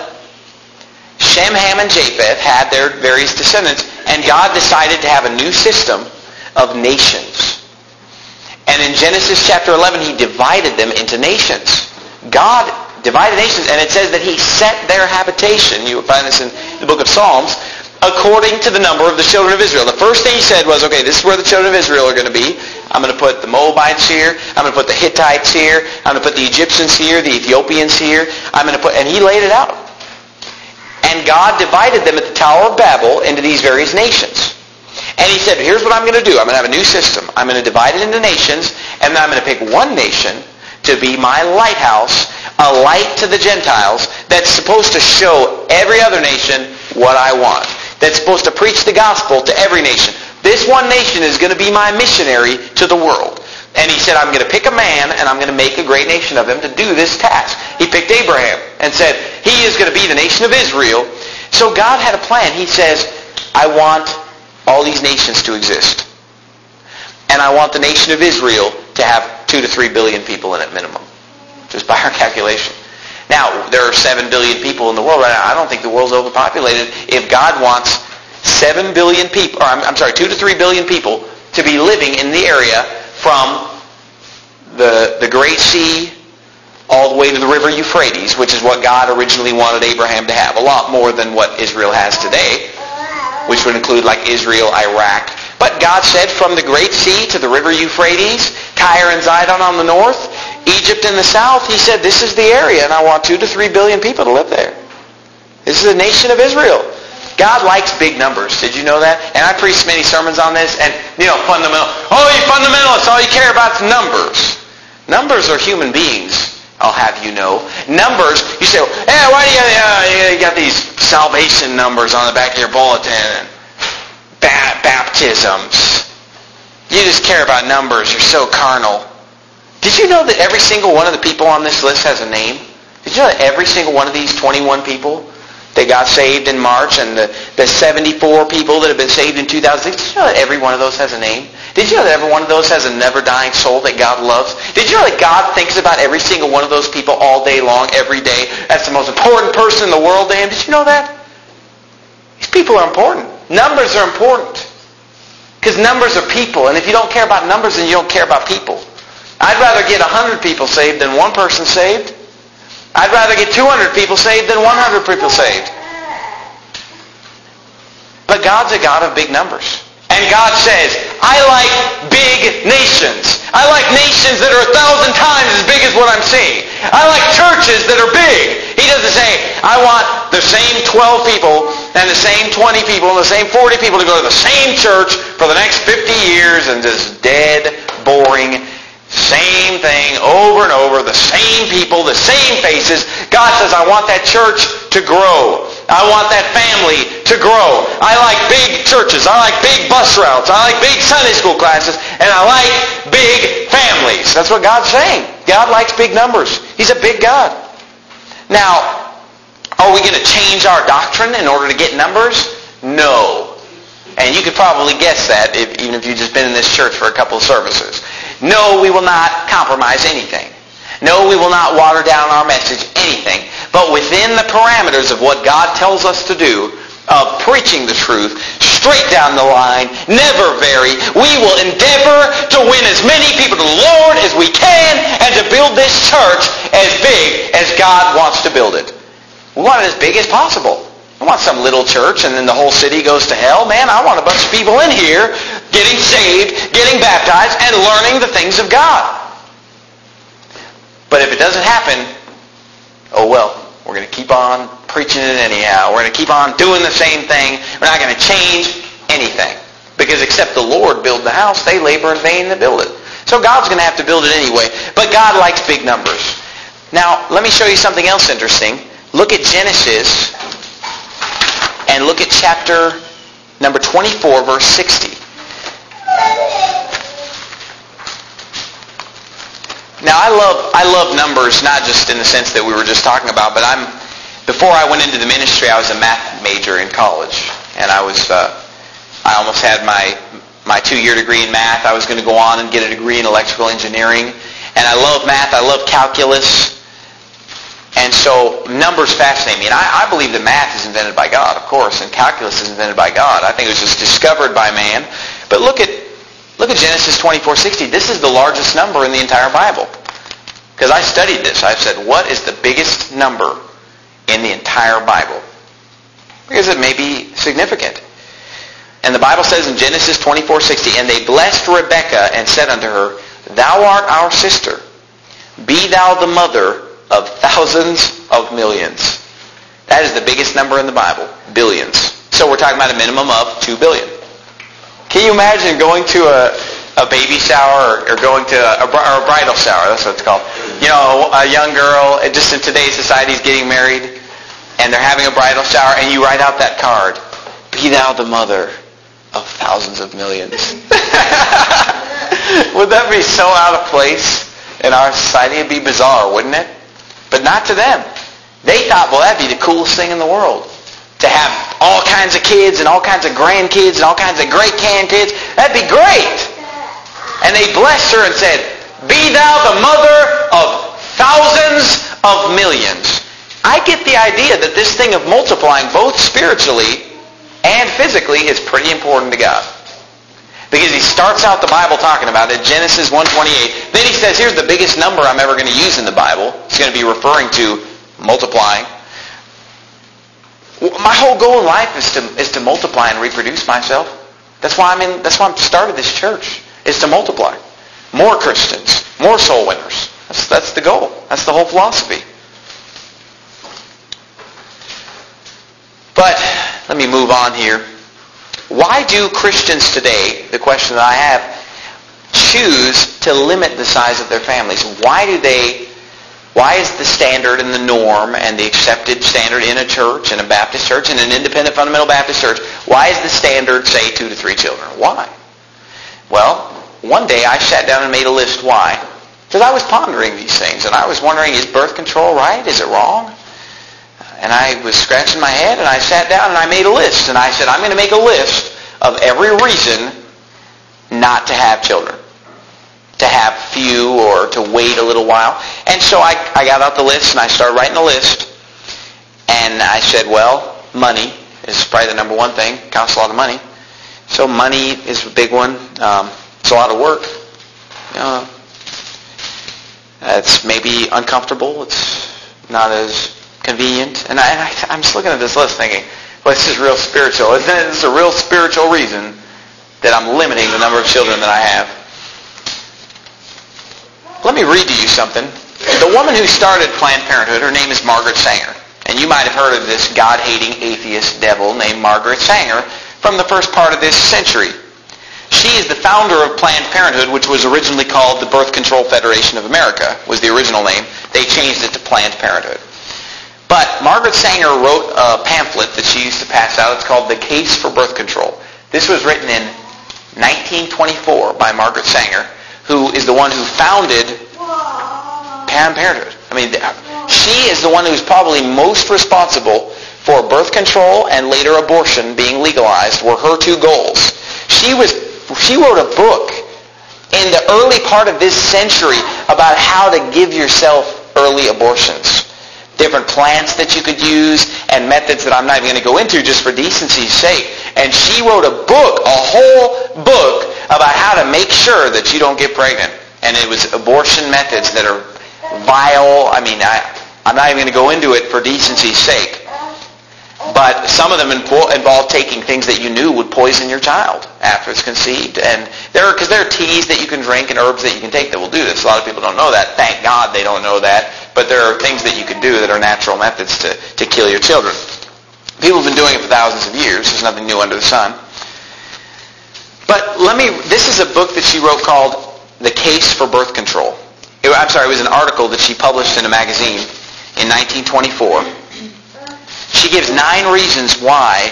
Shem, Ham, and Japheth had their various descendants, and God decided to have a new system of nations. And in Genesis chapter eleven, he divided them into nations. God divided nations, and it says that he set their habitation, you will find this in the book of Psalms, according to the number of the children of Israel. The first thing he said was, okay, this is where the children of Israel are going to be. I'm going to put the Moabites here. I'm going to put the Hittites here. I'm going to put the Egyptians here, the Ethiopians here. I'm going to put, and he laid it out. And God divided them at the Tower of Babel into these various nations. And he said, here's what I'm going to do. I'm going to have a new system. I'm going to divide it into nations, and then I'm going to pick one nation to be my lighthouse, a light to the Gentiles that's supposed to show every other nation what I want. That's supposed to preach the gospel to every nation. This one nation is going to be my missionary to the world. And he said, I'm going to pick a man, and I'm going to make a great nation of him to do this task. He picked Abraham and said, he is going to be the nation of Israel. So God had a plan. He says, I want all these nations to exist. And I want the nation of Israel to have two to three billion people in it minimum, just by our calculation. Now, there are seven billion people in the world right now. I don't think the world's overpopulated. If God wants seven billion people, or I'm, I'm sorry, two to three billion people to be living in the area from the, the Great Sea all the way to the river Euphrates, which is what God originally wanted Abraham to have, a lot more than what Israel has today, which would include like Israel, Iraq. But God said from the Great Sea to the river Euphrates, Tyre and Zidon on the north, Egypt in the south, he said, this is the area, and I want two to three billion people to live there. This is the nation of Israel. God likes big numbers. Did you know that? And I preached many sermons on this, and, you know, fundamental. Oh, you fundamentalists, all you care about is numbers. Numbers are human beings I'll have you know. Numbers, you say, hey, why do you, uh, you got these salvation numbers on the back of your bulletin? Ba- baptisms. You just care about numbers. You're so carnal. Did you know that every single one of the people on this list has a name? Did you know that every single one of these twenty-one people that got saved in March and the, the seventy-four people that have been saved in two thousand six, did you know that every one of those has a name? Did you know that every one of those has a never-dying soul that God loves? Did you know that God thinks about every single one of those people all day long, every day? That's the most important person in the world to him. Did you know that? These people are important. Numbers are important. Because numbers are people. And if you don't care about numbers, then you don't care about people. I'd rather get one hundred people saved than one person saved. I'd rather get two hundred people saved than one hundred people saved. But God's a God of big numbers. And God says, I like big nations. I like nations that are a thousand times as big as what I'm seeing. I like churches that are big. He doesn't say, I want the same twelve people and the same twenty people and the same forty people to go to the same church for the next fifty years and just dead, boring, same thing over and over, the same people, the same faces. God says, I want that church to grow. I want that family to grow. I like big churches. I like big bus routes. I like big Sunday school classes. And I like big families. That's what God's saying. God likes big numbers. He's a big God. Now, are we going to change our doctrine in order to get numbers? No. And you could probably guess that if, even if you've just been in this church for a couple of services. No, we will not compromise anything. No, we will not water down our message, anything. But within the parameters of what God tells us to do, of preaching the truth, straight down the line, never vary, we will endeavor to win as many people to the Lord as we can and to build this church as big as God wants to build it. We want it as big as possible. I want some little church and then the whole city goes to hell. Man, I want a bunch of people in here getting saved, getting baptized, and learning the things of God. But if it doesn't happen, oh well, we're going to keep on preaching it anyhow. We're going to keep on doing the same thing. We're not going to change anything. Because except the Lord build the house, they labor in vain that build it. So God's going to have to build it anyway. But God likes big numbers. Now, let me show you something else interesting. Look at Genesis and look at chapter number twenty-four, verse sixty. Now, I love I love numbers, not just in the sense that we were just talking about, but I'm before I went into the ministry, I was a math major in college, and I was uh, I almost had my my two-year degree in math. I was going to go on and get a degree in electrical engineering, and I love math. I love calculus, and so numbers fascinate me. And I, I believe that math is invented by God, of course, and calculus is invented by God. I think it was just discovered by man. But look at Look at Genesis twenty-four sixty. This is the largest number in the entire Bible. Because I studied this. I've said, what is the biggest number in the entire Bible? Because it may be significant. And the Bible says in Genesis twenty-four sixty, and they blessed Rebekah and said unto her, Thou art our sister. Be thou the mother of thousands of millions. That is the biggest number in the Bible. Billions. So we're talking about a minimum of two billion. Can you imagine going to a, a baby shower or, or going to a, or a bridal shower? That's what it's called. You know, a, a young girl, just in today's society, is getting married, and they're having a bridal shower, and you write out that card, Be thou the mother of thousands of millions. Would that be so out of place in our society? It'd be bizarre, wouldn't it? But not to them. They thought, well, that'd be the coolest thing in the world. To have all kinds of kids and all kinds of grandkids and all kinds of great-grandkids. That'd be great. And they blessed her and said, Be thou the mother of thousands of millions. I get the idea that this thing of multiplying both spiritually and physically is pretty important to God. Because he starts out the Bible talking about it, Genesis one twenty-eight. Then he says, here's the biggest number I'm ever going to use in the Bible. It's going to be referring to multiplying. My whole goal in life is to is to multiply and reproduce myself. That's why I'm in. That's why I started this church. Is to multiply, more Christians, more soul winners. That's that's the goal. That's the whole philosophy. But let me move on here. Why do Christians today, the question that I have, choose to limit the size of their families? Why do they? Why is the standard and the norm and the accepted standard in a church, in a Baptist church, in an independent fundamental Baptist church, why is the standard, say, two to three children? Why? Well, one day I sat down and made a list why. Because I was pondering these things, and I was wondering, is birth control right? Is it wrong? And I was scratching my head, and I sat down and I made a list. And I said, I'm going to make a list of every reason not to have children. To have few or to wait a little while. And so I, I got out the list and I started writing a list. And I said, well, money is probably the number one thing. It costs a lot of money. So money is a big one. Um, it's a lot of work. You know, it's maybe uncomfortable. It's not as convenient. And I, I, I'm just looking at this list thinking, well, this is real spiritual. Isn't it? This is a real spiritual reason that I'm limiting the number of children that I have. Let me read to you something. The woman who started Planned Parenthood, her name is Margaret Sanger. And you might have heard of this God-hating atheist devil named Margaret Sanger from the first part of this century. She is the founder of Planned Parenthood, which was originally called the Birth Control Federation of America, was the original name. They changed it to Planned Parenthood. But Margaret Sanger wrote a pamphlet that she used to pass out. It's called The Case for Birth Control. This was written in nineteen twenty-four by Margaret Sanger, who is the one who founded Planned Parenthood. I mean, she is the one who's probably most responsible for birth control and later abortion being legalized were her two goals. She was, she wrote a book in the early part of this century about how to give yourself early abortions. Different plants that you could use and methods that I'm not even going to go into just for decency's sake. And she wrote a book, a whole book, about how to make sure that you don't get pregnant. And it was abortion methods that are vile. I mean, I, I'm not even going to go into it for decency's sake. But some of them involve taking things that you knew would poison your child after it's conceived. And there are, because there are teas that you can drink and herbs that you can take that will do this. A lot of people don't know that. Thank God they don't know that. But there are things that you can do that are natural methods to, to kill your children. People have been doing it for thousands of years. There's nothing new under the sun. But let me, this is a book that she wrote called The Case for Birth Control. It, I'm sorry, it was an article that she published in a magazine in nineteen twenty-four. She gives nine reasons why,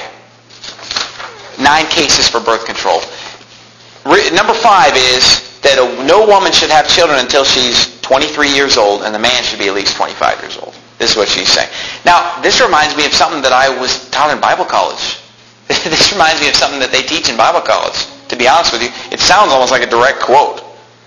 nine cases for birth control. Re, number five is that a, no woman should have children until she's twenty-three years old, and the man should be at least twenty-five years old. This is what she's saying. Now, this reminds me of something that I was taught in Bible college. This reminds me of something that they teach in Bible college. To be honest with you, it sounds almost like a direct quote.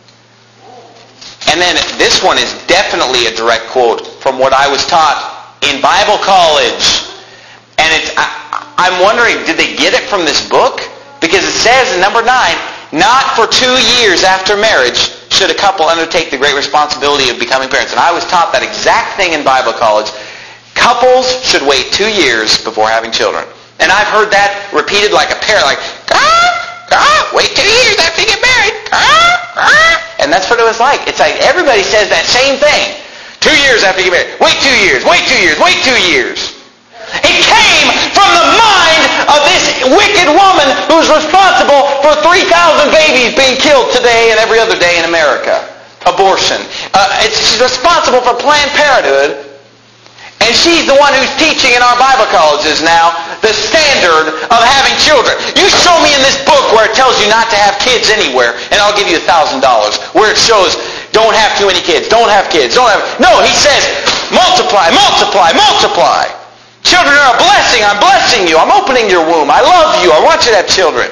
And then this one is definitely a direct quote from what I was taught in Bible college. And it's, I, I'm wondering, did they get it from this book? Because it says in number nine, not for two years after marriage should a couple undertake the great responsibility of becoming parents. And I was taught that exact thing in Bible college. Couples should wait two years before having children. And I've heard that repeated like a parrot, like, ah, ah, wait two years after you get married. Ah, ah. And that's what it was like. It's like everybody says that same thing. Two years after you get married. Wait two years, wait two years, wait two years. It came from the mind of this wicked woman who's responsible for three thousand babies being killed today and every other day in America. Abortion. Uh, it's, she's responsible for Planned Parenthood. And she's the one who's teaching in our Bible colleges now the standard of having children. You show me in this book where it tells you not to have kids anywhere, and I'll give you a thousand dollars. Where it shows don't have too many kids, don't have kids, don't have... No, he says multiply, multiply, multiply. Children are a blessing. I'm blessing you. I'm opening your womb. I love you. I want you to have children.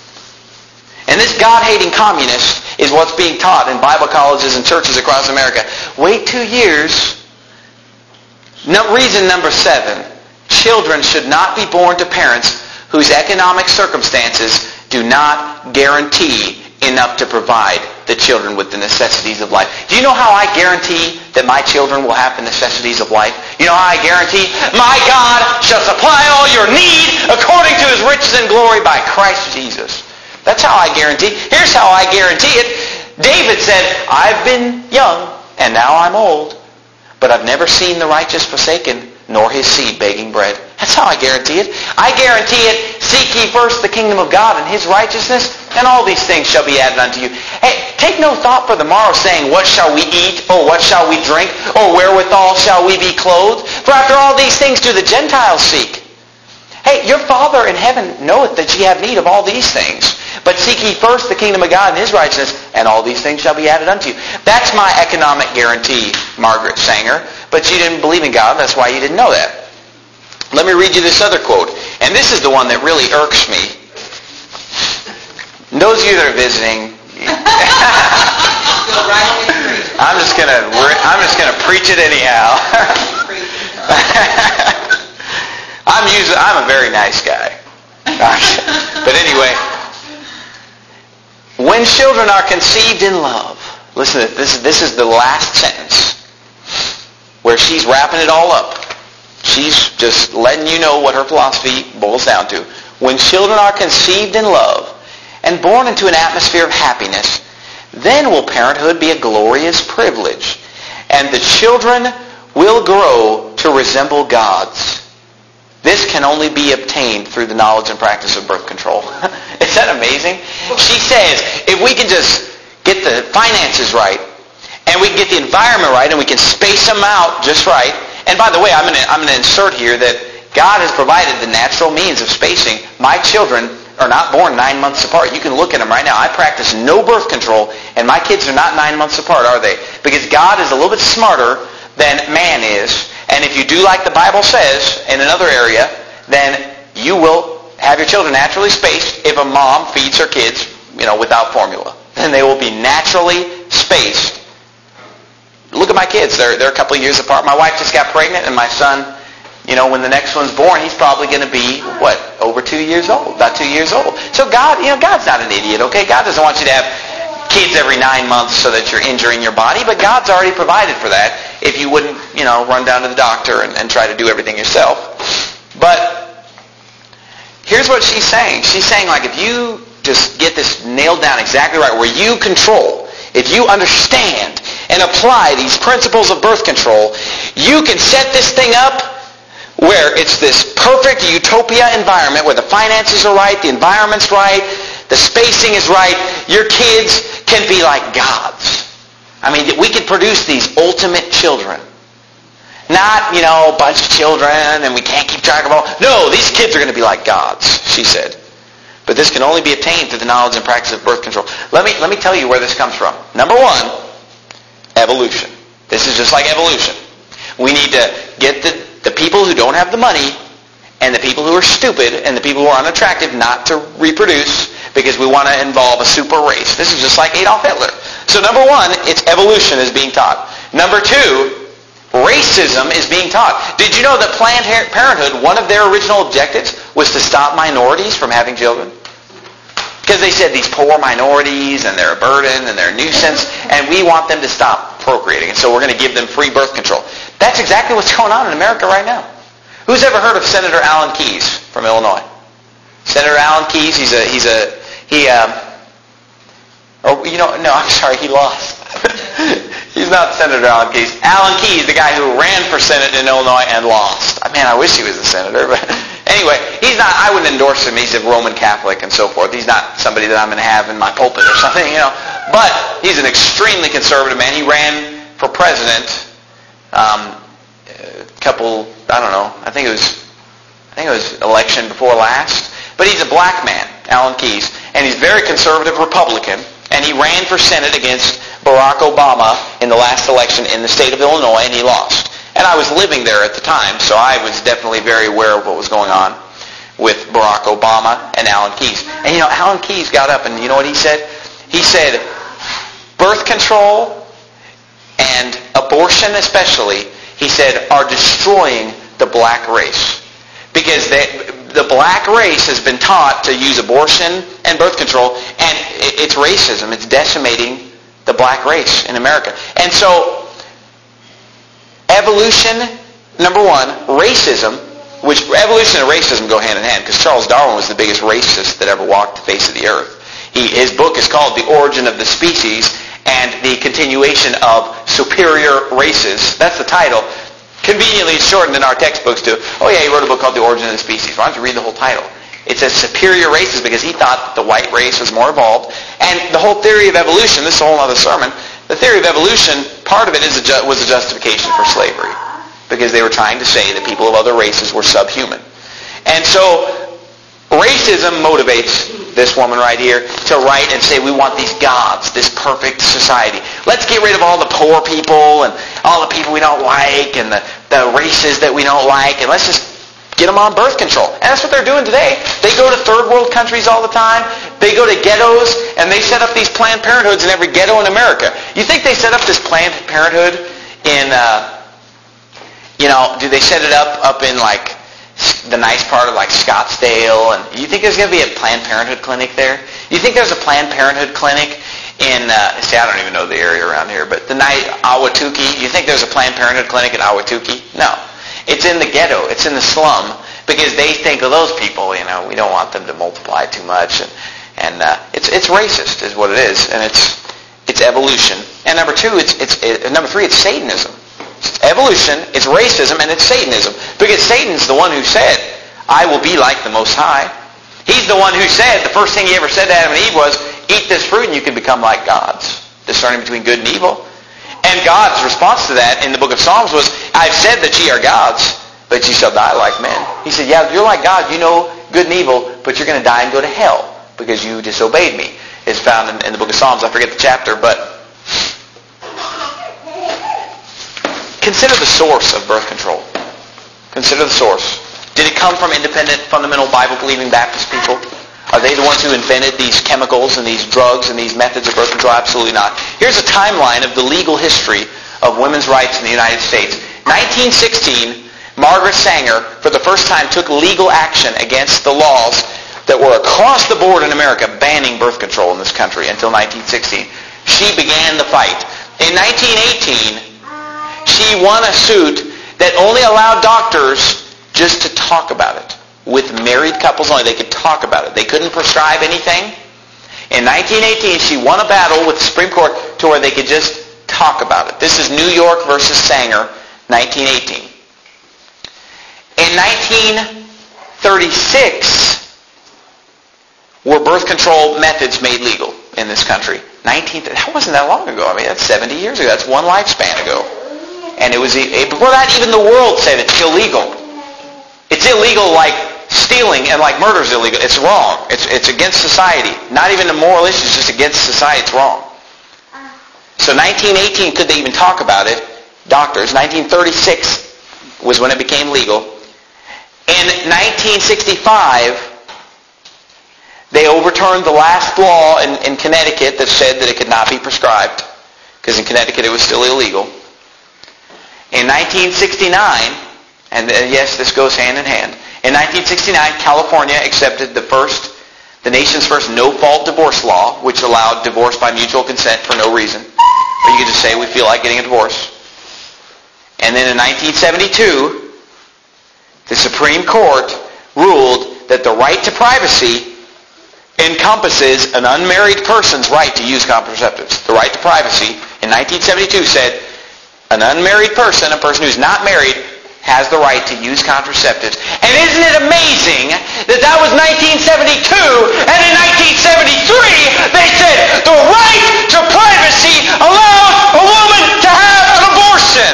And this God-hating communist is what's being taught in Bible colleges and churches across America. Wait two years... No, reason number seven, children should not be born to parents whose economic circumstances do not guarantee enough to provide the children with the necessities of life. Do you know how I guarantee that my children will have the necessities of life? You know how I guarantee, my God shall supply all your need according to his riches and glory by Christ Jesus. That's how I guarantee. Here's how I guarantee it. David said, I've been young and now I'm old. But I've never seen the righteous forsaken, nor his seed begging bread. That's how I guarantee it. I guarantee it, seek ye first the kingdom of God and his righteousness, and all these things shall be added unto you. Hey, take no thought for the morrow, saying, what shall we eat, or what shall we drink, or wherewithal shall we be clothed? For after all these things do the Gentiles seek. Hey, your Father in heaven knoweth that ye have need of all these things. But seek ye first the kingdom of God and his righteousness, and all these things shall be added unto you. That's my economic guarantee, Margaret Sanger. But you didn't believe in God, that's why you didn't know that. Let me read you this other quote. And this is the one that really irks me. And those of you that are visiting, I'm just gonna I'm just gonna preach it anyhow. I'm usually I'm a very nice guy. But anyway, when children are conceived in love, listen to this. This is the last sentence where she's wrapping it all up. She's just letting you know what her philosophy boils down to. When children are conceived in love and born into an atmosphere of happiness, then will parenthood be a glorious privilege, and the children will grow to resemble God's. This can only be obtained through the knowledge and practice of birth control. Is that amazing? She says, if we can just get the finances right, and we can get the environment right, and we can space them out just right. And by the way, I'm going to I'm going to insert here that God has provided the natural means of spacing. My children are not born nine months apart. You can look at them right now. I practice no birth control, and my kids are not nine months apart, are they? Because God is a little bit smarter than man is. And if you do like the Bible says in another area, then you will have your children naturally spaced if a mom feeds her kids, you know, without formula. Then they will be naturally spaced. Look at my kids. They're, they're a couple of years apart. My wife just got pregnant, and my son, you know, when the next one's born, he's probably going to be, what, over two years old, about two years old. So God, you know, God's not an idiot, okay? God doesn't want you to have kids every nine months so that you're injuring your body, but God's already provided for that if you wouldn't, you know, run down to the doctor and, and try to do everything yourself. But here's what she's saying. She's saying, like, if you just get this nailed down exactly right, where you control, if you understand and apply these principles of birth control, you can set this thing up where it's this perfect utopia environment where the finances are right, the environment's right, the spacing is right. Your kids can be like gods. I mean, we could produce these ultimate children. Not, you know, a bunch of children and we can't keep track of all. No, these kids are going to be like gods, she said. But this can only be attained through the knowledge and practice of birth control. Let me, let me tell you where this comes from. Number one, evolution. This is just like evolution. We need to get the, the people who don't have the money and the people who are stupid and the people who are unattractive not to reproduce because we want to involve a super race. This is just like Adolf Hitler. So number one, it's evolution is being taught. Number two, racism is being taught. Did you know that Planned Parenthood, one of their original objectives was to stop minorities from having children? Because they said these poor minorities and they're a burden and they're a nuisance and we want them to stop procreating. And so we're going to give them free birth control. That's exactly what's going on in America right now. Who's ever heard of Senator Alan Keyes from Illinois? Senator Alan Keyes, he's a, he's a, he, um, or, you know, no, I'm sorry, he lost. He's not Senator Alan Keyes. Alan Keyes, the guy who ran for Senate in Illinois and lost. Man, I wish he was a senator, but anyway, he's not, I wouldn't endorse him. He's a Roman Catholic and so forth. He's not somebody that I'm going to have in my pulpit or something, you know. But he's an extremely conservative man. He ran for president um, a couple, I don't know, I think it was, I think it was election before last. But he's a black man, Alan Keyes, and he's a very conservative Republican, and he ran for Senate against Barack Obama in the last election in the state of Illinois, and he lost. And I was living there at the time, so I was definitely very aware of what was going on with Barack Obama and Alan Keyes. And you know, Alan Keyes got up, and you know what he said? He said, birth control and abortion especially, he said, are destroying the black race. Because they, the black race has been taught to use abortion and birth control, and it's racism. It's decimating the black race in America. And so, evolution, number one, racism, which evolution and racism go hand in hand, because Charles Darwin was the biggest racist that ever walked the face of the earth. He, his book is called The Origin of the Species and the Continuation of Superior Races. That's the title. Conveniently, it's shortened in our textbooks to, oh yeah, he wrote a book called The Origin of the Species. Why don't you read the whole title? It says superior races because he thought that the white race was more evolved. And the whole theory of evolution, this is a whole other sermon, the theory of evolution, part of it is a ju- was a justification for slavery because they were trying to say that people of other races were subhuman. And so racism motivates this woman right here to write and say we want these gods, this perfect society. Let's get rid of all the poor people and all the people we don't like and the, the races that we don't like, and let's just get them on birth control. And that's what they're doing today. They go to third world countries all the time. They go to ghettos and they set up these Planned Parenthoods in every ghetto in America. You think they set up this Planned Parenthood in, uh, you know, do they set it up up in like the nice part of like Scottsdale? And you think there's going to be a Planned Parenthood clinic there? You think there's a Planned Parenthood clinic in, uh, see, I don't even know the area around here, but the night Ahwatukee, you think there's a Planned Parenthood clinic in Ahwatukee? No. It's in the ghetto. It's in the slum because they think of those people, you know, we don't want them to multiply too much. And, and uh, it's it's racist is what it is, and it's it's evolution. And number two, it's it's it, number three, it's Satanism. It's evolution, it's racism, and it's Satanism. Because Satan's the one who said, I will be like the Most High. He's the one who said, the first thing he ever said to Adam and Eve was, eat this fruit and you can become like gods, discerning between good and evil. And God's response to that in the book of Psalms was, I've said that ye are gods, but ye shall die like men. He said, yeah, you're like God, you know good and evil, but you're going to die and go to hell because you disobeyed me. It's found in, in the book of Psalms. I forget the chapter, but consider the source of birth control. Consider the source. Did it come from independent, fundamental, Bible-believing Baptist people? Are they the ones who invented these chemicals and these drugs and these methods of birth control? Absolutely not. Here's a timeline of the legal history of women's rights in the United States. nineteen sixteen, Margaret Sanger, for the first time, took legal action against the laws that were across the board in America banning birth control in this country until nineteen sixteen. She began the fight. In nineteen eighteen, she won a suit that only allowed doctors just to talk about it. With married couples only, they could talk about it. They couldn't prescribe anything. In nineteen eighteen, she won a battle with the Supreme Court to where they could just talk about it. This is New York versus Sanger, nineteen eighteen. In nineteen thirty-six, were birth control methods made legal in this country. nineteen that wasn't that long ago. I mean, that's seventy years ago. That's one lifespan ago. And it was before that, even the world said it's illegal. It's illegal like stealing and like murder is illegal. It's wrong. It's it's against society. Not even a moral issue. It's just against society. It's wrong. So nineteen eighteen, could they even talk about it? Doctors. nineteen thirty-six was when it became legal. In nineteen sixty-five, they overturned the last law in, in Connecticut that said that it could not be prescribed, because in Connecticut it was still illegal. In nineteen sixty-nine, and yes, this goes hand in hand, in nineteen sixty-nine, California accepted the first, the nation's first no-fault divorce law, which allowed divorce by mutual consent for no reason. Or you could just say, we feel like getting a divorce. And then in nineteen seventy-two, the Supreme Court ruled that the right to privacy encompasses an unmarried person's right to use contraceptives. The right to privacy in nineteen seventy-two said an unmarried person, a person who's not married, has the right to use contraceptives. And isn't it amazing that that was nineteen seventy-two, and in nineteen seventy-three they said the right to privacy allows a woman to have an abortion.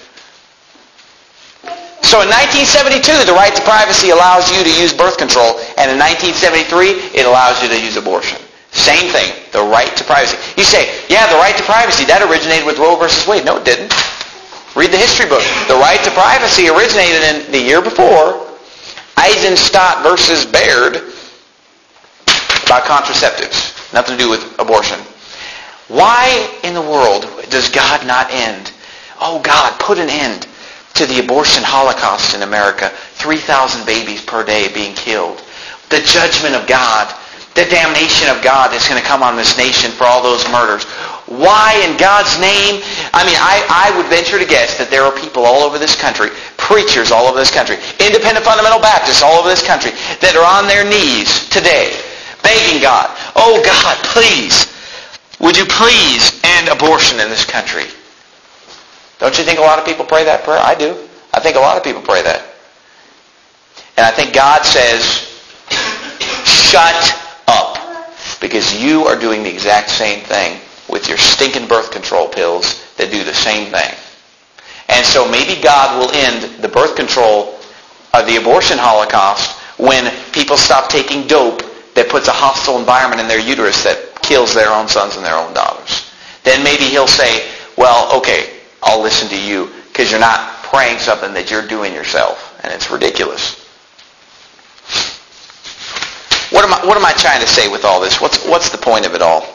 So in nineteen seventy-two, the right to privacy allows you to use birth control, and in nineteen seventy-three, it allows you to use abortion. Same thing, the right to privacy. You say, yeah, the right to privacy, that originated with Roe versus Wade. No, it didn't. Read the history book. The right to privacy originated in the year before, Eisenstadt versus Baird, about contraceptives. Nothing to do with abortion. Why in the world does God not end? Oh, God, put an end to the abortion holocaust in America. three thousand babies per day being killed. The judgment of God, the damnation of God that's going to come on this nation for all those murders. Why in God's name? I mean, I, I would venture to guess that there are people all over this country, preachers all over this country, independent fundamental Baptists all over this country, that are on their knees today, begging God, oh God, please, would you please end abortion in this country? Don't you think a lot of people pray that prayer? I do. I think a lot of people pray that. And I think God says, shut up. Because you are doing the exact same thing with your stinking birth control pills that do the same thing. And so maybe God will end the birth control of the abortion holocaust when people stop taking dope that puts a hostile environment in their uterus that kills their own sons and their own daughters. Then maybe he'll say, well, okay, I'll listen to you because you're not praying something that you're doing yourself, and it's ridiculous. What am I, what am I trying to say with all this? What's, what's the point of it all?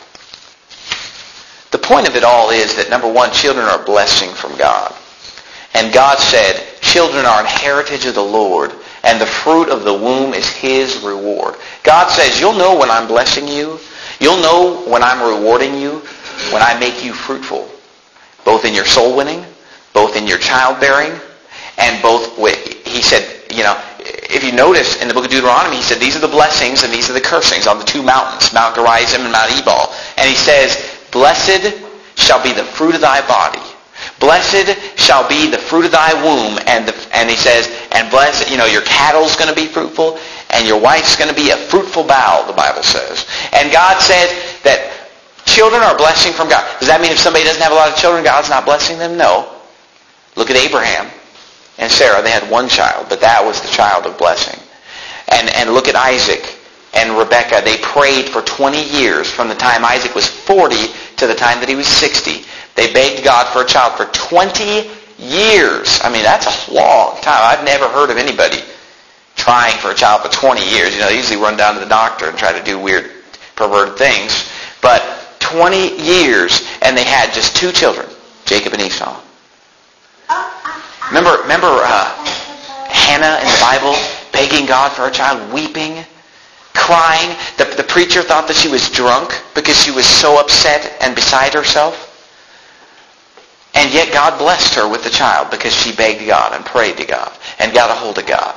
The point of it all is that, number one, children are a blessing from God. And God said, children are an heritage of the Lord, and the fruit of the womb is his reward. God says, you'll know when I'm blessing you. You'll know when I'm rewarding you, when I make you fruitful, both in your soul winning, both in your childbearing, and both with, he said, you know, if you notice in the book of Deuteronomy, he said, these are the blessings and these are the cursings on the two mountains, Mount Gerizim and Mount Ebal. And he says, blessed shall be the fruit of thy body. Blessed shall be the fruit of thy womb. And the, and he says, and blessed, you know, your cattle's going to be fruitful, and your wife's going to be a fruitful bough, the Bible says. And God says that children are a blessing from God. Does that mean if somebody doesn't have a lot of children, God's not blessing them? No. Look at Abraham and Sarah. They had one child, but that was the child of blessing. And, and look at Isaac and Rebekah. They prayed for twenty years from the time Isaac was forty to the time that he was sixty. They begged God for a child for twenty years. I mean, that's a long time. I've never heard of anybody trying for a child for twenty years. You know, they usually run down to the doctor and try to do weird, perverted things. But twenty years, and they had just two children, Jacob and Esau. Remember, remember uh, Hannah in the Bible begging God for a child, weeping, crying. The, the preacher thought that she was drunk because she was so upset and beside herself. And yet God blessed her with the child because she begged God and prayed to God and got a hold of God.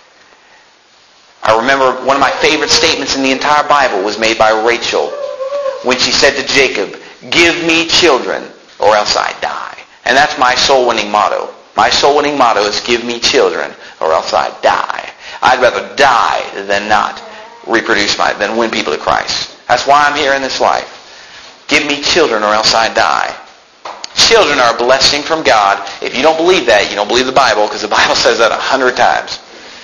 I remember one of my favorite statements in the entire Bible was made by Rachel when she said to Jacob, give me children or else I die. And that's my soul-winning motto. My soul-winning motto is give me children or else I die. I'd rather die than not reproduce my, than win people to Christ. That's why I'm here in this life. Give me children or else I die. Children are a blessing from God. If you don't believe that, you don't believe the Bible, because the Bible says that a hundred times.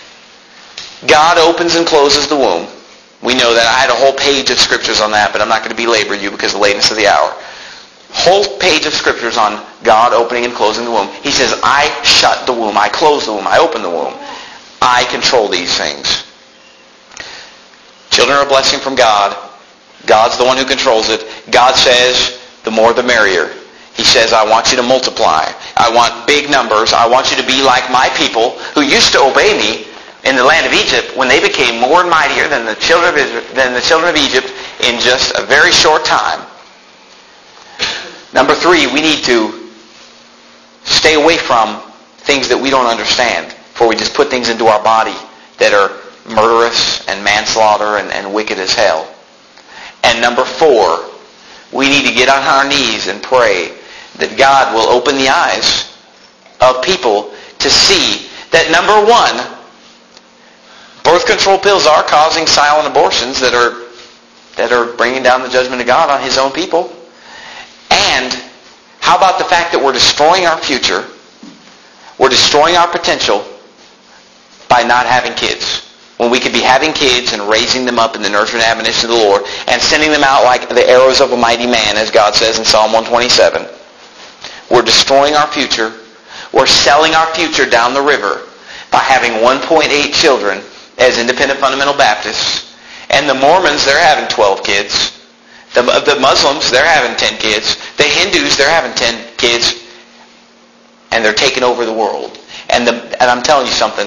God opens and closes the womb. We know that. I had a whole page of scriptures on that, but I'm not going to belabor you because of the lateness of the hour. Whole page of scriptures on God opening and closing the womb. He says, I shut the womb, I close the womb, I open the womb. I control these things. Children are a blessing from God. God's the one who controls it. God says, the more the merrier. He says, I want you to multiply. I want big numbers. I want you to be like my people who used to obey me in the land of Egypt when they became more and mightier than the children of Israel, than the children of Egypt in just a very short time. Number three, we need to stay away from things that we don't understand before we just put things into our body that are murderous and manslaughter and, and wicked as hell. And number four, we need to get on our knees and pray that God will open the eyes of people to see that, number one, birth control pills are causing silent abortions that are that are bringing down the judgment of God on his own people. And how about the fact that we're destroying our future, we're destroying our potential by not having kids, when we could be having kids and raising them up in the nurture and admonition of the Lord and sending them out like the arrows of a mighty man, as God says in Psalm one twenty-seven. We're destroying our future. We're selling our future down the river by having one point eight children as independent fundamental Baptists. And the Mormons, they're having twelve kids. The, the Muslims, they're having ten kids. The Hindus, they're having ten kids. And they're taking over the world. And, the, and I'm telling you something.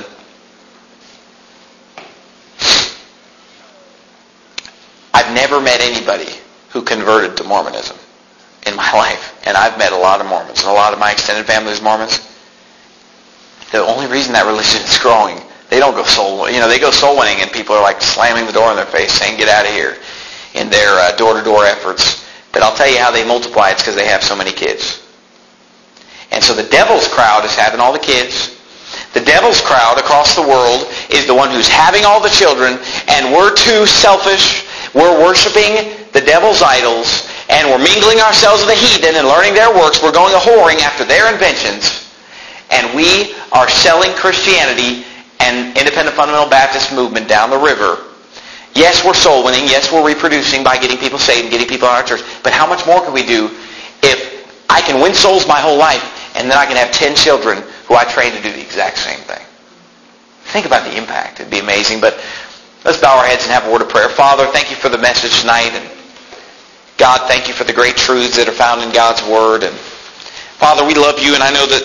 I've never met anybody who converted to Mormonism in my life. And I've met a lot of Mormons. And a lot of my extended family is Mormons. The only reason that religion is growing, they don't go soul, you know, they go soul winning and people are like slamming the door in their face saying, get out of here, in their uh, door-to-door efforts. But I'll tell you how they multiply. It's because they have so many kids. And so the devil's crowd is having all the kids. The devil's crowd across the world is the one who's having all the children, and we're too selfish. We're worshiping the devil's idols, and we're mingling ourselves with the heathen and learning their works. We're going a-whoring after their inventions, and we are selling Christianity and Independent Fundamental Baptist movement down the river. Yes, we're soul winning. Yes, we're reproducing by getting people saved and getting people in our church. But how much more can we do if I can win souls my whole life, and then I can have ten children who I train to do the exact same thing? Think about the impact. It'd be amazing. But let's bow our heads and have a word of prayer. Father, thank you for the message tonight. And God, thank you for the great truths that are found in God's Word. And Father, we love you, and I know that